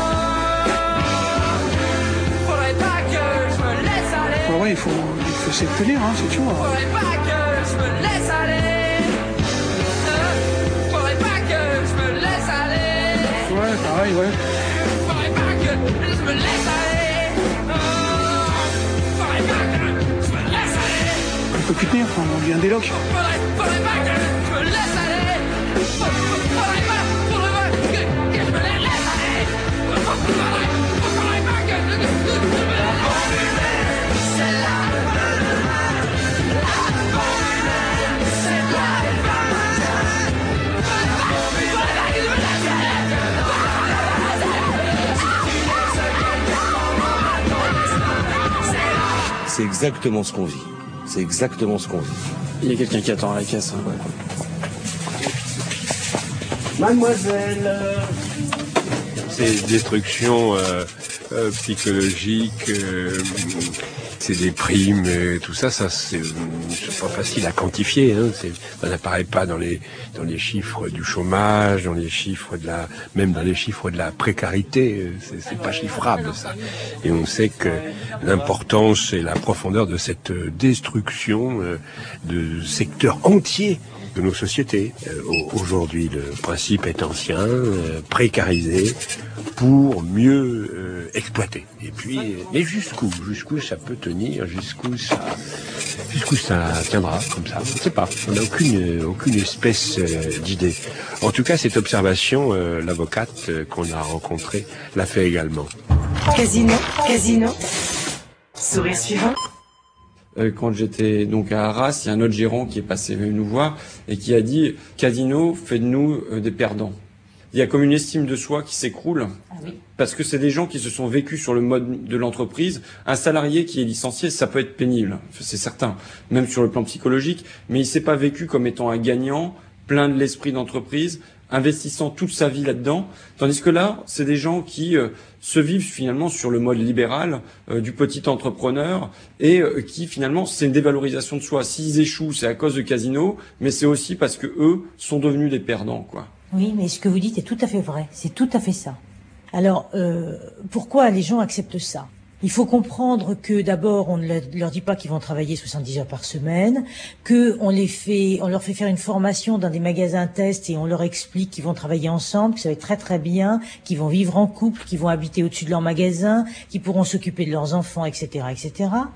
faudrait pas que je me laisse aller. Ouais, ouais, il faut, il faut essayer de tenir, hein, c'est tout. Hein. Faudrait pas que je me laisse aller. Non, faudrait pas que je me laisse aller. Ouais, pareil, ouais. Faudrait pas que je me laisse aller. Non, faudrait pas que je me laisse aller. On peut plus tenir, enfin, on vient des locs. Faudrait, faudrait pas que je me laisse aller. Faudrait pas, faudrait pas que, que je me laisse aller. Faudrait, faudrait pas que, que, que je me laisse aller. C'est la C'est exactement ce qu'on vit. C'est exactement ce qu'on vit. Il y a quelqu'un qui attend à la caisse. Hein. Mademoiselle. C'est destruction euh, euh, psychologique, euh, c'est des primes, euh, tout ça, ça c'est, c'est pas facile à quantifier. Hein, c'est, ça n'apparaît pas dans les dans les chiffres du chômage, dans les chiffres de la, même dans les chiffres de la précarité. C'est, c'est pas chiffrable ça. Et on sait que l'importance et la profondeur de cette destruction euh, de secteurs entiers de nos sociétés. Euh, aujourd'hui, le principe est ancien, euh, précarisé, pour mieux euh, exploiter. Et puis, mais jusqu'où Jusqu'où ça peut tenir Jusqu'où ça, jusqu'où ça tiendra comme ça? On ne sait pas. On n'a aucune, aucune espèce euh, d'idée. En tout cas, cette observation, euh, l'avocate euh, qu'on a rencontrée l'a fait également. Casino, Casino. Sourire suivant. Quand j'étais donc à Arras, il y a un autre gérant qui est passé nous voir et qui a dit « Casino fait de nous des perdants ». Il y a comme une estime de soi qui s'écroule, ah oui. Parce que c'est des gens qui se sont vécus sur le mode de l'entreprise. Un salarié qui est licencié, ça peut être pénible, c'est certain, même sur le plan psychologique, mais il s'est pas vécu comme étant un gagnant, plein de l'esprit d'entreprise, investissant toute sa vie là-dedans, tandis que là, c'est des gens qui euh, se vivent finalement sur le mode libéral euh, du petit entrepreneur et euh, qui finalement, c'est une dévalorisation de soi. S'ils échouent, c'est à cause de Casino, mais c'est aussi parce que eux sont devenus des perdants, quoi. Oui, mais ce que vous dites est tout à fait vrai. C'est tout à fait ça. Alors, euh, pourquoi les gens acceptent ça ? Il faut comprendre que d'abord, on ne leur dit pas qu'ils vont travailler soixante-dix heures par semaine, que on les fait, on leur fait faire une formation dans des magasins tests et on leur explique qu'ils vont travailler ensemble, que ça va être très très bien, qu'ils vont vivre en couple, qu'ils vont habiter au-dessus de leur magasin, qu'ils pourront s'occuper de leurs enfants, et cetera, et cetera.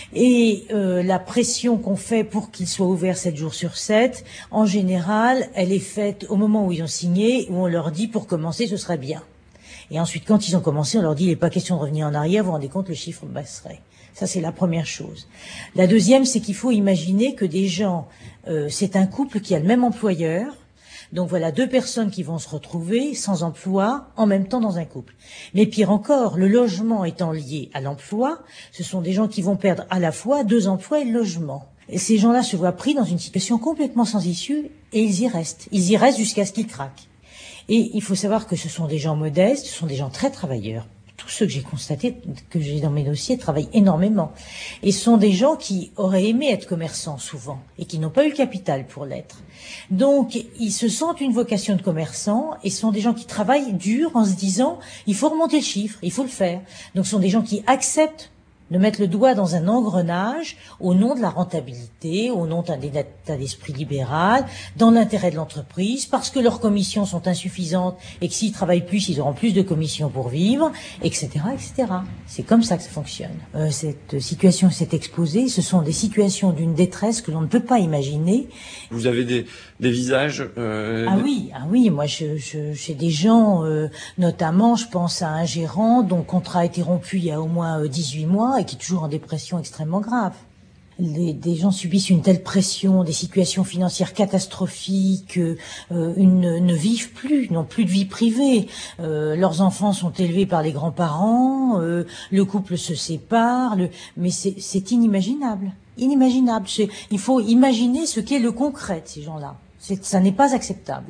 Et euh, la pression qu'on fait pour qu'ils soient ouverts sept jours sur sept, en général, elle est faite au moment où ils ont signé, où on leur dit pour commencer, ce serait bien. Et ensuite, quand ils ont commencé, on leur dit, il n'est pas question de revenir en arrière, vous vous rendez compte, le chiffre baisserait. Ça, c'est la première chose. La deuxième, c'est qu'il faut imaginer que des gens, euh, c'est un couple qui a le même employeur. Donc voilà, deux personnes qui vont se retrouver sans emploi en même temps dans un couple. Mais pire encore, le logement étant lié à l'emploi, ce sont des gens qui vont perdre à la fois deux emplois et le logement. Et ces gens-là se voient pris dans une situation complètement sans issue et ils y restent. Ils y restent jusqu'à ce qu'ils craquent. Et il faut savoir que ce sont des gens modestes, ce sont des gens très travailleurs. Tous ceux que j'ai constatés, que j'ai dans mes dossiers, travaillent énormément. Et ce sont des gens qui auraient aimé être commerçants souvent et qui n'ont pas eu le capital pour l'être. Donc, ils se sentent une vocation de commerçant et ce sont des gens qui travaillent dur en se disant, il faut remonter le chiffre, il faut le faire. Donc, ce sont des gens qui acceptent de mettre le doigt dans un engrenage au nom de la rentabilité, au nom d'un état d'esprit libéral, dans l'intérêt de l'entreprise, parce que leurs commissions sont insuffisantes et que s'ils travaillent plus, ils auront plus de commissions pour vivre, et cetera, et cetera. C'est comme ça que ça fonctionne. Euh, cette situation s'est exposée. Ce sont des situations d'une détresse que l'on ne peut pas imaginer. Vous avez des, des visages euh, Ah des... oui, ah oui. Moi, je, je, j'ai des gens, euh, notamment, je pense à un gérant dont le contrat a été rompu il y a au moins euh, dix-huit mois et qui est toujours en dépression extrêmement grave. Les, des gens subissent une telle pression, des situations financières catastrophiques, euh, une, ne vivent plus, n'ont plus de vie privée. Euh, leurs enfants sont élevés par les grands-parents, euh, le couple se sépare, le, mais c'est, c'est inimaginable. Inimaginable. C'est, il faut imaginer ce qu'est le concret de ces gens-là. C'est, ça n'est pas acceptable.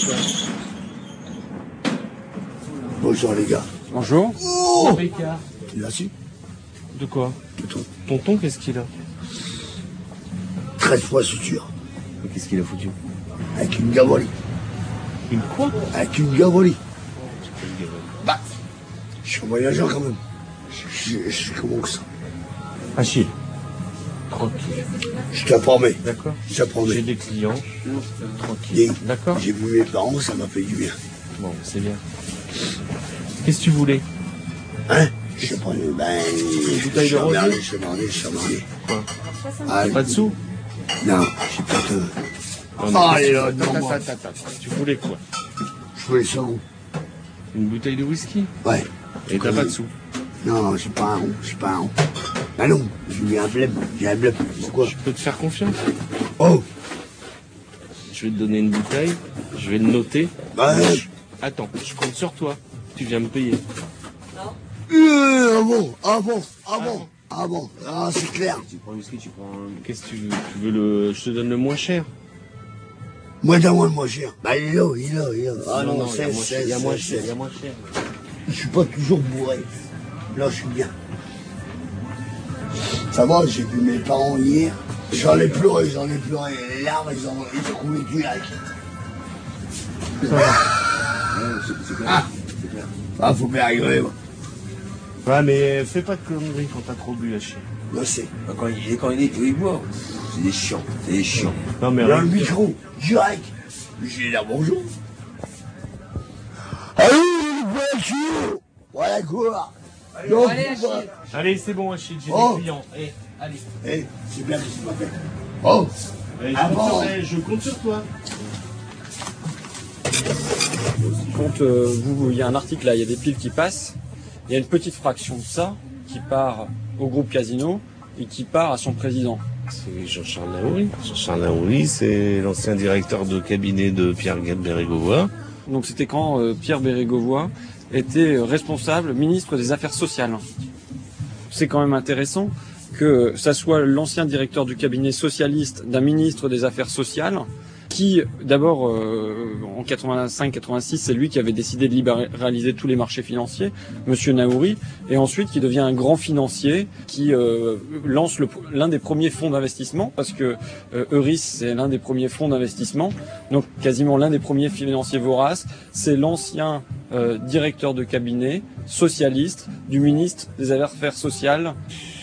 Bonjour les gars. Bonjour. Oh tu l'as su? De quoi? Tonton. Tonton, qu'est-ce qu'il a? treize fois suture. Mais qu'est-ce qu'il a foutu? Avec une gavolie. Une quoi? Avec une gavolie. Bah, je suis voyageur quand même. Je, je, je suis comment que ça? Achille. Tranquille. Je te promets. D'accord. Je te promets. J'ai des clients. Tranquille. Et D'accord. j'ai vu mes parents, ça m'a fait du bien. Bon, c'est bien. Qu'est-ce que tu voulais? Hein? Je sais pas, ben... Une bouteille de rosé? Je suis emmerdé, je suis emmerdé. Quoi? Ah, Pas de sous? Non, j'ai pas de... Oh, non, allez là, attends, non, attends, moi. attends, attends. Tu voulais quoi? Je voulais ça où? Une bouteille de whisky? Ouais. Et t'as pas de sous? Non, j'ai pas un rond, j'ai pas un rond. Ah non, j'ai un blême, j'ai un blême. C'est quoi? Je peux te faire confiance? Oh! Je vais te donner une bouteille, je vais le noter. Bah, Je- Attends, je compte sur toi. Tu viens me payer. Euh, ah bon, ah bon, ah bon, ah bon, ah c'est clair. Tu prends le whisky, tu prends... Qu'est-ce que tu veux? Tu veux le... Je te donne le moins cher. Moi d'un moins le moins cher. Bah il est là, il est là, il est là. Ah non, il y a c'est, moins cher, c'est, il y a moins c'est, cher, il y a c'est. moins cher. Je suis pas toujours bourré. Là, je suis bien. Ça va, j'ai vu mes parents hier. J'en ai pleuré, j'en ai pleuré. Les larmes, elles ont, ils ont coulé du lac. Ça va. Ah, ah, faut bien rigoler, moi. Ouais, mais fais pas de conneries quand t'as trop bu, Achille. Je sais. Quand il est, quand il est, tous les bois. C'est des chiants, c'est des chiants. Non, mais Dans le arrête. micro, direct. J'ai là, bonjour. Allez, les voitures. Voilà quoi. Non, allez, faut pas- Achille. Allez, c'est bon, Achille, j'ai Oh. des clients. Eh, allez. Eh, c'est bien que tu m'appelles. Oh, Allez, je, avant. compte sur, eh, je compte sur toi. Quand euh, vous, il y a un article là, il y a des piles qui passent, il y a une petite fraction de ça qui part au groupe Casino et qui part à son président. C'est Jean-Charles Naouri. Jean-Charles Naouri, c'est l'ancien directeur de cabinet de Pierre Bérégovoy. Donc c'était quand euh, Pierre Bérégovoy était euh, responsable, ministre des Affaires sociales. C'est quand même intéressant que ça soit l'ancien directeur du cabinet socialiste d'un ministre des Affaires sociales qui, d'abord, euh, en quatre-vingt-cinq quatre-vingt-six, c'est lui qui avait décidé de libéraliser tous les marchés financiers, Monsieur Naouri, et ensuite qui devient un grand financier, qui euh, lance le- l'un des premiers fonds d'investissement, parce que euh, Euris, c'est l'un des premiers fonds d'investissement, donc quasiment l'un des premiers financiers voraces. C'est l'ancien euh, directeur de cabinet socialiste du ministre des Affaires sociales.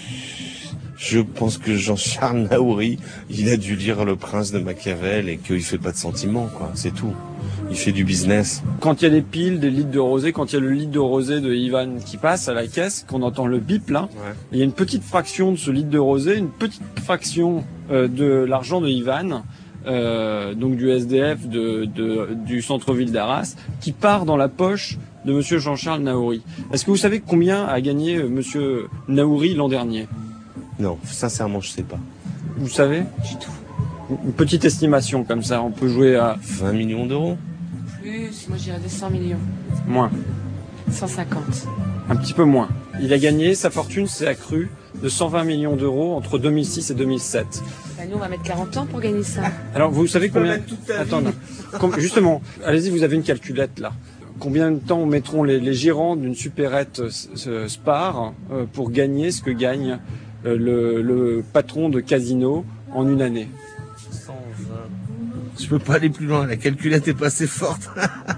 Je pense que Jean-Charles Naouri, il a dû lire Le Prince de Machiavel et qu'il fait pas de sentiments, quoi. C'est tout. Il fait du business. Quand il y a des piles, des litres de rosé, quand il y a le litre de rosé de Ivan qui passe à la caisse, qu'on entend le bip là, Ouais. il y a une petite fraction de ce litre de rosé, une petite fraction euh, de l'argent de Ivan, euh, donc du S D F de, de- du centre-ville d'Arras, qui part dans la poche de Monsieur Jean-Charles Naouri. Est-ce que vous savez combien a gagné euh, Monsieur Naouri l'an dernier? Non, sincèrement, je sais pas. Vous savez? Une petite estimation comme ça, on peut jouer à vingt millions d'euros? Plus, moi j'irais des cent millions. moins. cent cinquante. Un petit peu moins. Il a gagné, sa fortune s'est accrue de cent vingt millions d'euros entre deux mille six et deux mille sept. Bah, nous on va mettre quarante ans pour gagner ça. Alors vous savez combien... mettre toute ta Attends, vie. non. Com- justement, allez-y, vous avez une calculette là. Combien de temps mettront les, les gérants d'une supérette euh, s- Spar euh, pour gagner ce que gagne euh, le, le patron de Casino en une année? Je peux pas aller plus loin, la calculette est pas assez forte.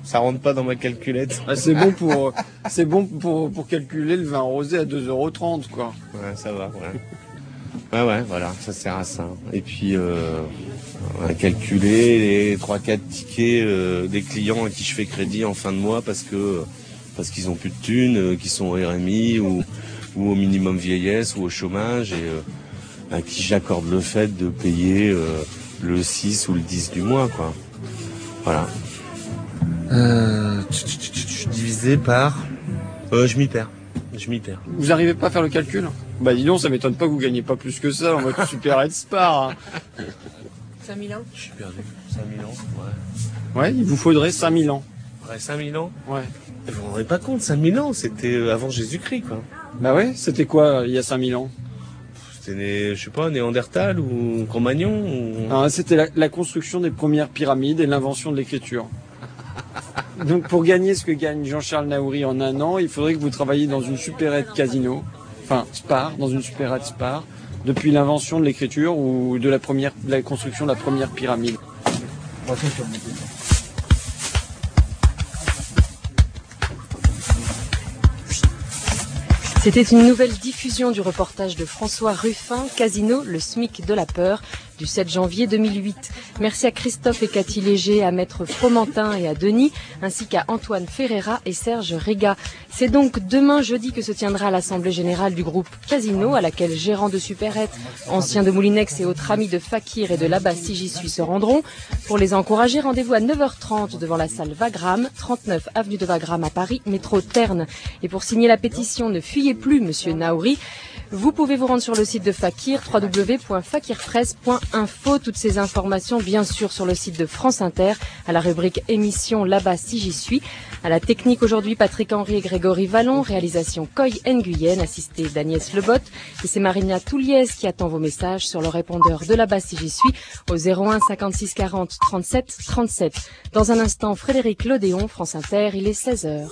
Ça rentre pas dans ma calculette. Ah, c'est bon pour, c'est bon pour, pour calculer le vin rosé à deux euros trente, quoi. Ouais, ça va, ouais. Ouais, ouais, voilà, ça sert à ça. Et puis, euh, on va calculer les trois quatre tickets euh, des clients à qui je fais crédit en fin de mois parce que parce qu'ils ont plus de thunes, euh, qui sont au R M I ou, ou au minimum vieillesse ou au chômage et euh, à qui j'accorde le fait de payer euh, le six ou le dix du mois, quoi. Voilà. Euh, divisé par... Euh, je m'y perds. Je m'y perds. Vous arrivez pas à faire le calcul? Bah dis donc, ça m'étonne pas que vous gagnez pas plus que ça en mode super head spar. Hein. cinq mille ans? Je suis perdu. cinq mille ans, ouais. Ouais, il vous faudrait cinq mille ans. Ouais, cinq mille ans? Ouais. Vous vous rendez pas compte, cinq mille ans, c'était avant Jésus-Christ, quoi. Bah ouais, c'était quoi il y a cinq mille ans? C'était, né, je sais pas, Néandertal ou Cro-Magnon ou... Ah, c'était la, la construction des premières pyramides et l'invention de l'écriture. Donc pour gagner ce que gagne Jean-Charles Naouri en un an, il faudrait que vous travailliez dans une supérette casino, enfin Spar, dans une supérette Spar, depuis l'invention de l'écriture ou de la première, de la construction de la première pyramide. C'était une nouvelle diffusion du reportage de François Ruffin, Casino, le SMIC de la peur, du sept janvier deux mille huit. Merci à Christophe et Cathy Léger, à Maître Fromentin et à Denis, ainsi qu'à Antoine Ferreira et Serge Réga. C'est donc demain jeudi que se tiendra l'Assemblée Générale du groupe Casino, à laquelle gérants de supérettes, anciens de Moulinex et autres amis de Fakir et de là-bas si j'y suis se rendront. Pour les encourager, rendez-vous à neuf heures trente devant la salle Wagram, trente-neuf avenue de Wagram à Paris, métro Terne. Et pour signer la pétition, ne fuyez plus, monsieur Naouri. Vous pouvez vous rendre sur le site de Fakir, w w w point fakirpresse point info. Toutes ces informations, bien sûr, sur le site de France Inter, à la rubrique émission là-bas si j'y suis. À la technique aujourd'hui, Patrick Henry et Grégory Vallon. Réalisation Coy Nguyen, assisté d'Agnès Lebot. Et c'est Marina Touliès qui attend vos messages sur le répondeur de là-bas si j'y suis au zéro un cinquante-six quarante trente-sept trente-sept. Dans un instant, Frédéric Lodéon, France Inter, il est seize heures.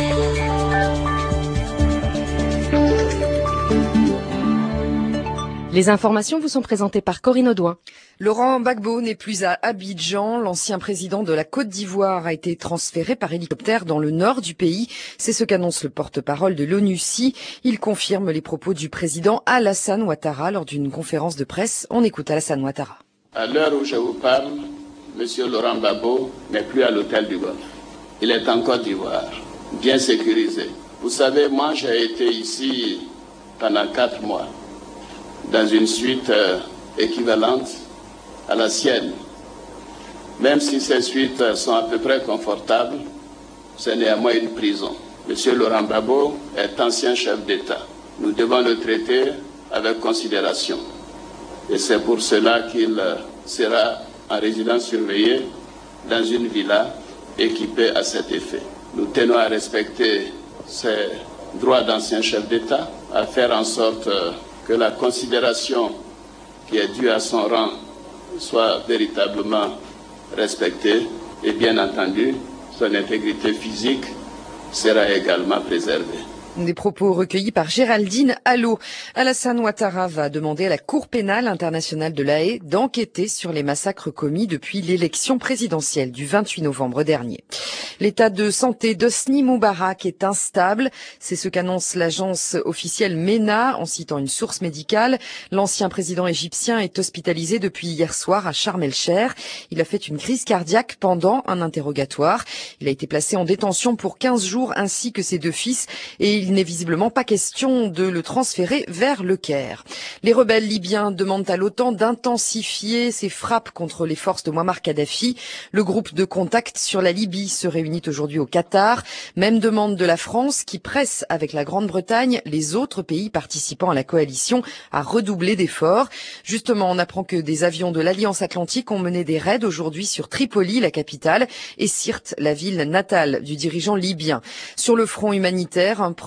Les informations vous sont présentées par Corinne Audouin. Laurent Gbagbo n'est plus à Abidjan. L'ancien président de la Côte d'Ivoire a été transféré par hélicoptère dans le nord du pays. C'est ce qu'annonce le porte-parole de l'ONUCI. Il confirme les propos du président Alassane Ouattara lors d'une conférence de presse. On écoute Alassane Ouattara. À l'heure où je vous parle, M. Laurent Gbagbo n'est plus à l'hôtel du Golfe. Il est en Côte d'Ivoire, bien sécurisé. Vous savez, moi j'ai été ici pendant quatre mois. Dans une suite euh, équivalente à la sienne. Même si ces suites sont à peu près confortables, c'est néanmoins une prison. Monsieur Laurent Gbagbo est ancien chef d'État. Nous devons le traiter avec considération. Et c'est pour cela qu'il euh, sera en résidence surveillée dans une villa équipée à cet effet. Nous tenons à respecter ses droits d'ancien chef d'État, à faire en sorte euh, que la considération qui est due à son rang soit véritablement respectée et bien entendu, son intégrité physique sera également préservée. Des propos recueillis par Géraldine Allot. Alassane Ouattara va demander à la Cour pénale internationale de La Haye d'enquêter sur les massacres commis depuis l'élection présidentielle du vingt-huit novembre dernier. L'état de santé d'Hosni Moubarak est instable. C'est ce qu'annonce l'agence officielle MENA en citant une source médicale. L'ancien président égyptien est hospitalisé depuis hier soir à Sharm el-Sheikh. Il a fait une crise cardiaque pendant un interrogatoire. Il a été placé en détention pour quinze jours ainsi que ses deux fils et il n'est visiblement pas question de le transférer vers le Caire. Les rebelles libyens demandent à l'OTAN d'intensifier ses frappes contre les forces de Mouammar Kadhafi. Le groupe de contact sur la Libye se réunit aujourd'hui au Qatar. Même demande de la France qui presse avec la Grande-Bretagne les autres pays participant à la coalition à redoubler d'efforts. Justement, on apprend que des avions de l'Alliance Atlantique ont mené des raids aujourd'hui sur Tripoli, la capitale, et Sirte, la ville natale du dirigeant libyen. Sur le front humanitaire, un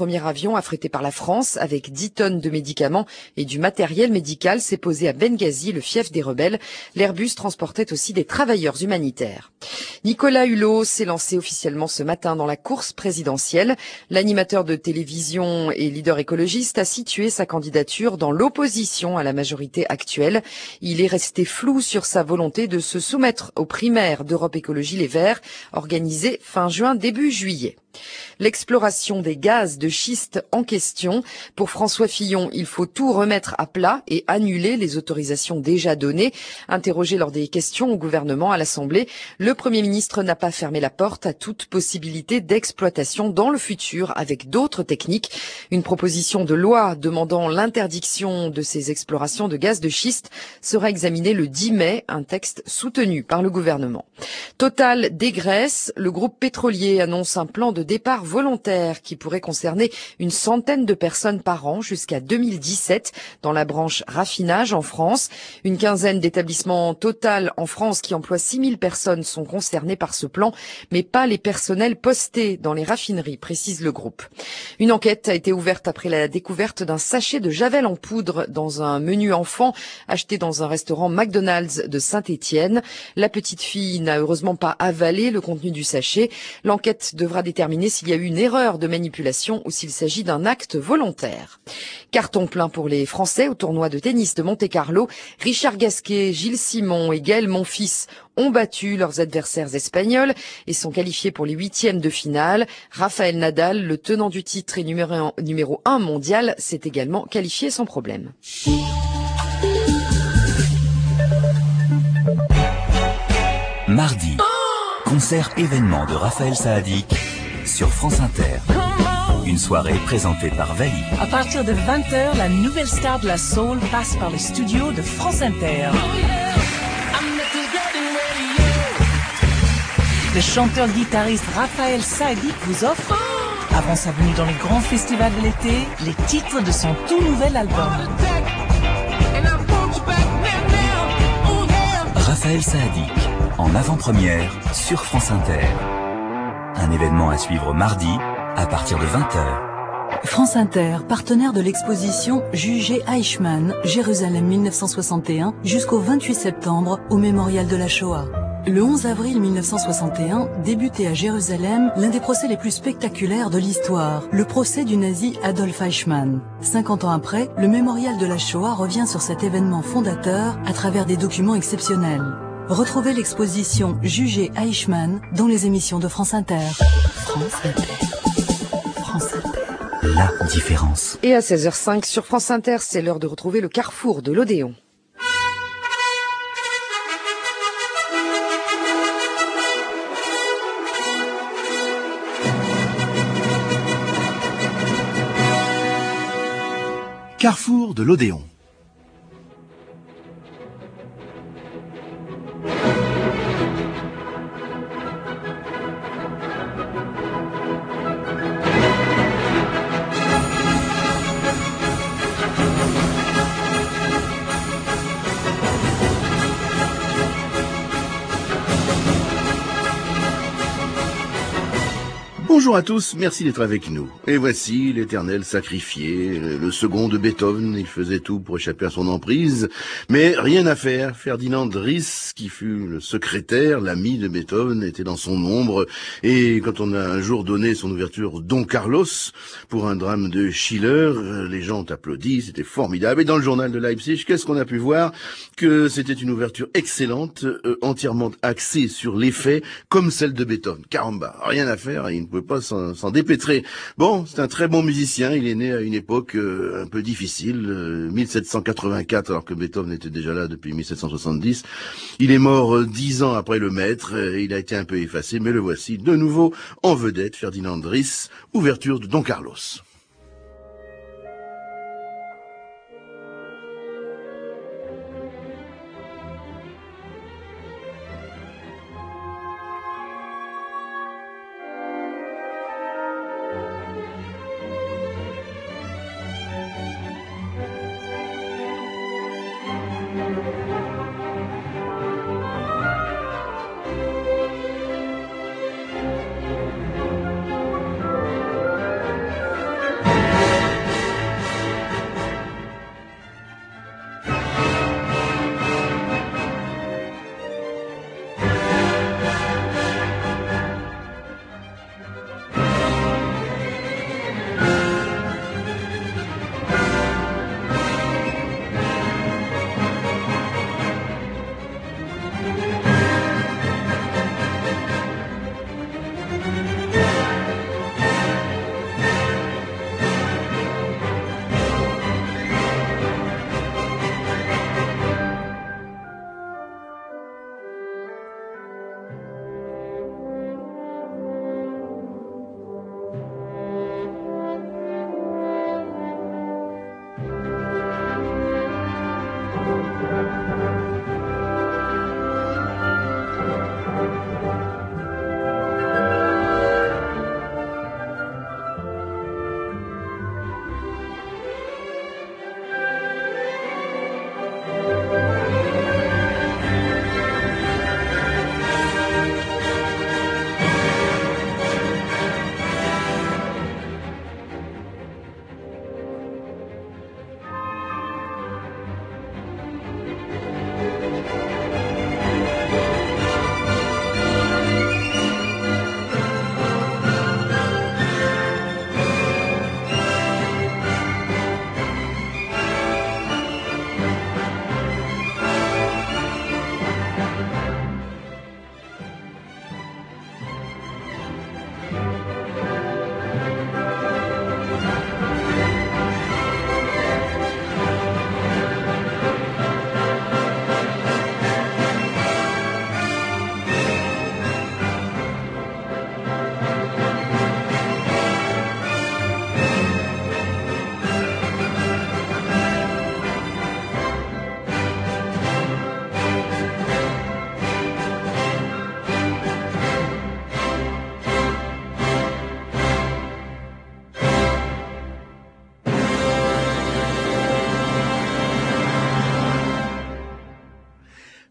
premier avion affrété par la France avec dix tonnes de médicaments et du matériel médical s'est posé à Benghazi, le fief des rebelles. L'Airbus transportait aussi des travailleurs humanitaires. Nicolas Hulot s'est lancé officiellement ce matin dans la course présidentielle. L'animateur de télévision et leader écologiste a situé sa candidature dans l'opposition à la majorité actuelle. Il est resté flou sur sa volonté de se soumettre aux primaires d'Europe Écologie Les Verts, organisées fin juin, début juillet. L'exploration des gaz de schiste en question. Pour François Fillon, il faut tout remettre à plat et annuler les autorisations déjà données. Interrogé lors des questions au gouvernement à l'Assemblée, le Premier ministre n'a pas fermé la porte à toute possibilité d'exploitation dans le futur avec d'autres techniques. Une proposition de loi demandant l'interdiction de ces explorations de gaz de schiste sera examinée le dix mai, un texte soutenu par le gouvernement. Total dégraisse. Le groupe pétrolier annonce un plan de départ volontaire qui pourrait concerner une centaine de personnes par an jusqu'à deux mille dix-sept dans la branche raffinage en France. Une quinzaine d'établissements Total en France qui emploient six mille personnes sont concernés par ce plan, mais pas les personnels postés dans les raffineries, précise le groupe. Une enquête a été ouverte après la découverte d'un sachet de javel en poudre dans un menu enfant acheté dans un restaurant McDonald's de Saint-Étienne. La petite fille n'a heureusement pas avalé le contenu du sachet. L'enquête devra déterminer s'il y a eu une erreur de manipulation ou s'il s'agit d'un acte volontaire. Carton plein pour les Français au tournoi de tennis de Monte-Carlo. Richard Gasquet, Gilles Simon et Gaël Monfils ont battu leurs adversaires espagnols et sont qualifiés pour les huitièmes de finale. Rafael Nadal, le tenant du titre et numéro un, numéro un mondial, s'est également qualifié sans problème. Mardi, concert événement de Raphaël Saadiq sur France Inter. Une soirée présentée par Vali. À partir de vingt heures, la nouvelle star de la soul passe par le studio de France Inter. Le chanteur-guitariste Raphaël Saadiq vous offre, avant sa venue dans les grands festivals de l'été, les titres de son tout nouvel album. Raphaël Saadiq, en avant-première sur France Inter. Un événement à suivre mardi à partir de vingt heures. France Inter, partenaire de l'exposition Jugé Eichmann, Jérusalem mille neuf cent soixante et un, jusqu'au vingt-huit septembre au Mémorial de la Shoah. Le onze avril mille neuf cent soixante et un, débutait à Jérusalem l'un des procès les plus spectaculaires de l'histoire, le procès du nazi Adolf Eichmann. cinquante ans après, le Mémorial de la Shoah revient sur cet événement fondateur à travers des documents exceptionnels. Retrouvez l'exposition Jugé Eichmann dans les émissions de France Inter. France Inter. France Inter. La différence. Et à seize heures cinq sur France Inter, c'est l'heure de retrouver le carrefour de l'Odéon. Carrefour de l'Odéon. Bonjour à tous, merci d'être avec nous. Et voici l'Éternel sacrifié, le second de Beethoven, il faisait tout pour échapper à son emprise, mais rien à faire. Ferdinand Ries, qui fut le secrétaire, l'ami de Beethoven, était dans son ombre, et quand on a un jour donné son ouverture Don Carlos, pour un drame de Schiller, les gens ont applaudi, c'était formidable. Et dans le journal de Leipzig, qu'est-ce qu'on a pu voir? Que c'était une ouverture excellente, euh, entièrement axée sur l'effet, comme celle de Beethoven. Caramba, rien à faire, il ne pouvait pas s'en, s'en dépêtrer. Bon, c'est un très bon musicien, il est né à une époque euh, un peu difficile, euh, mille sept cent quatre-vingt-quatre, alors que Beethoven était déjà là depuis mille sept cent soixante-dix. Il est mort euh, dix ans après le maître, euh, il a été un peu effacé, mais le voici de nouveau en vedette, Ferdinand Ries, ouverture de Don Carlos.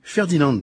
Ferdinand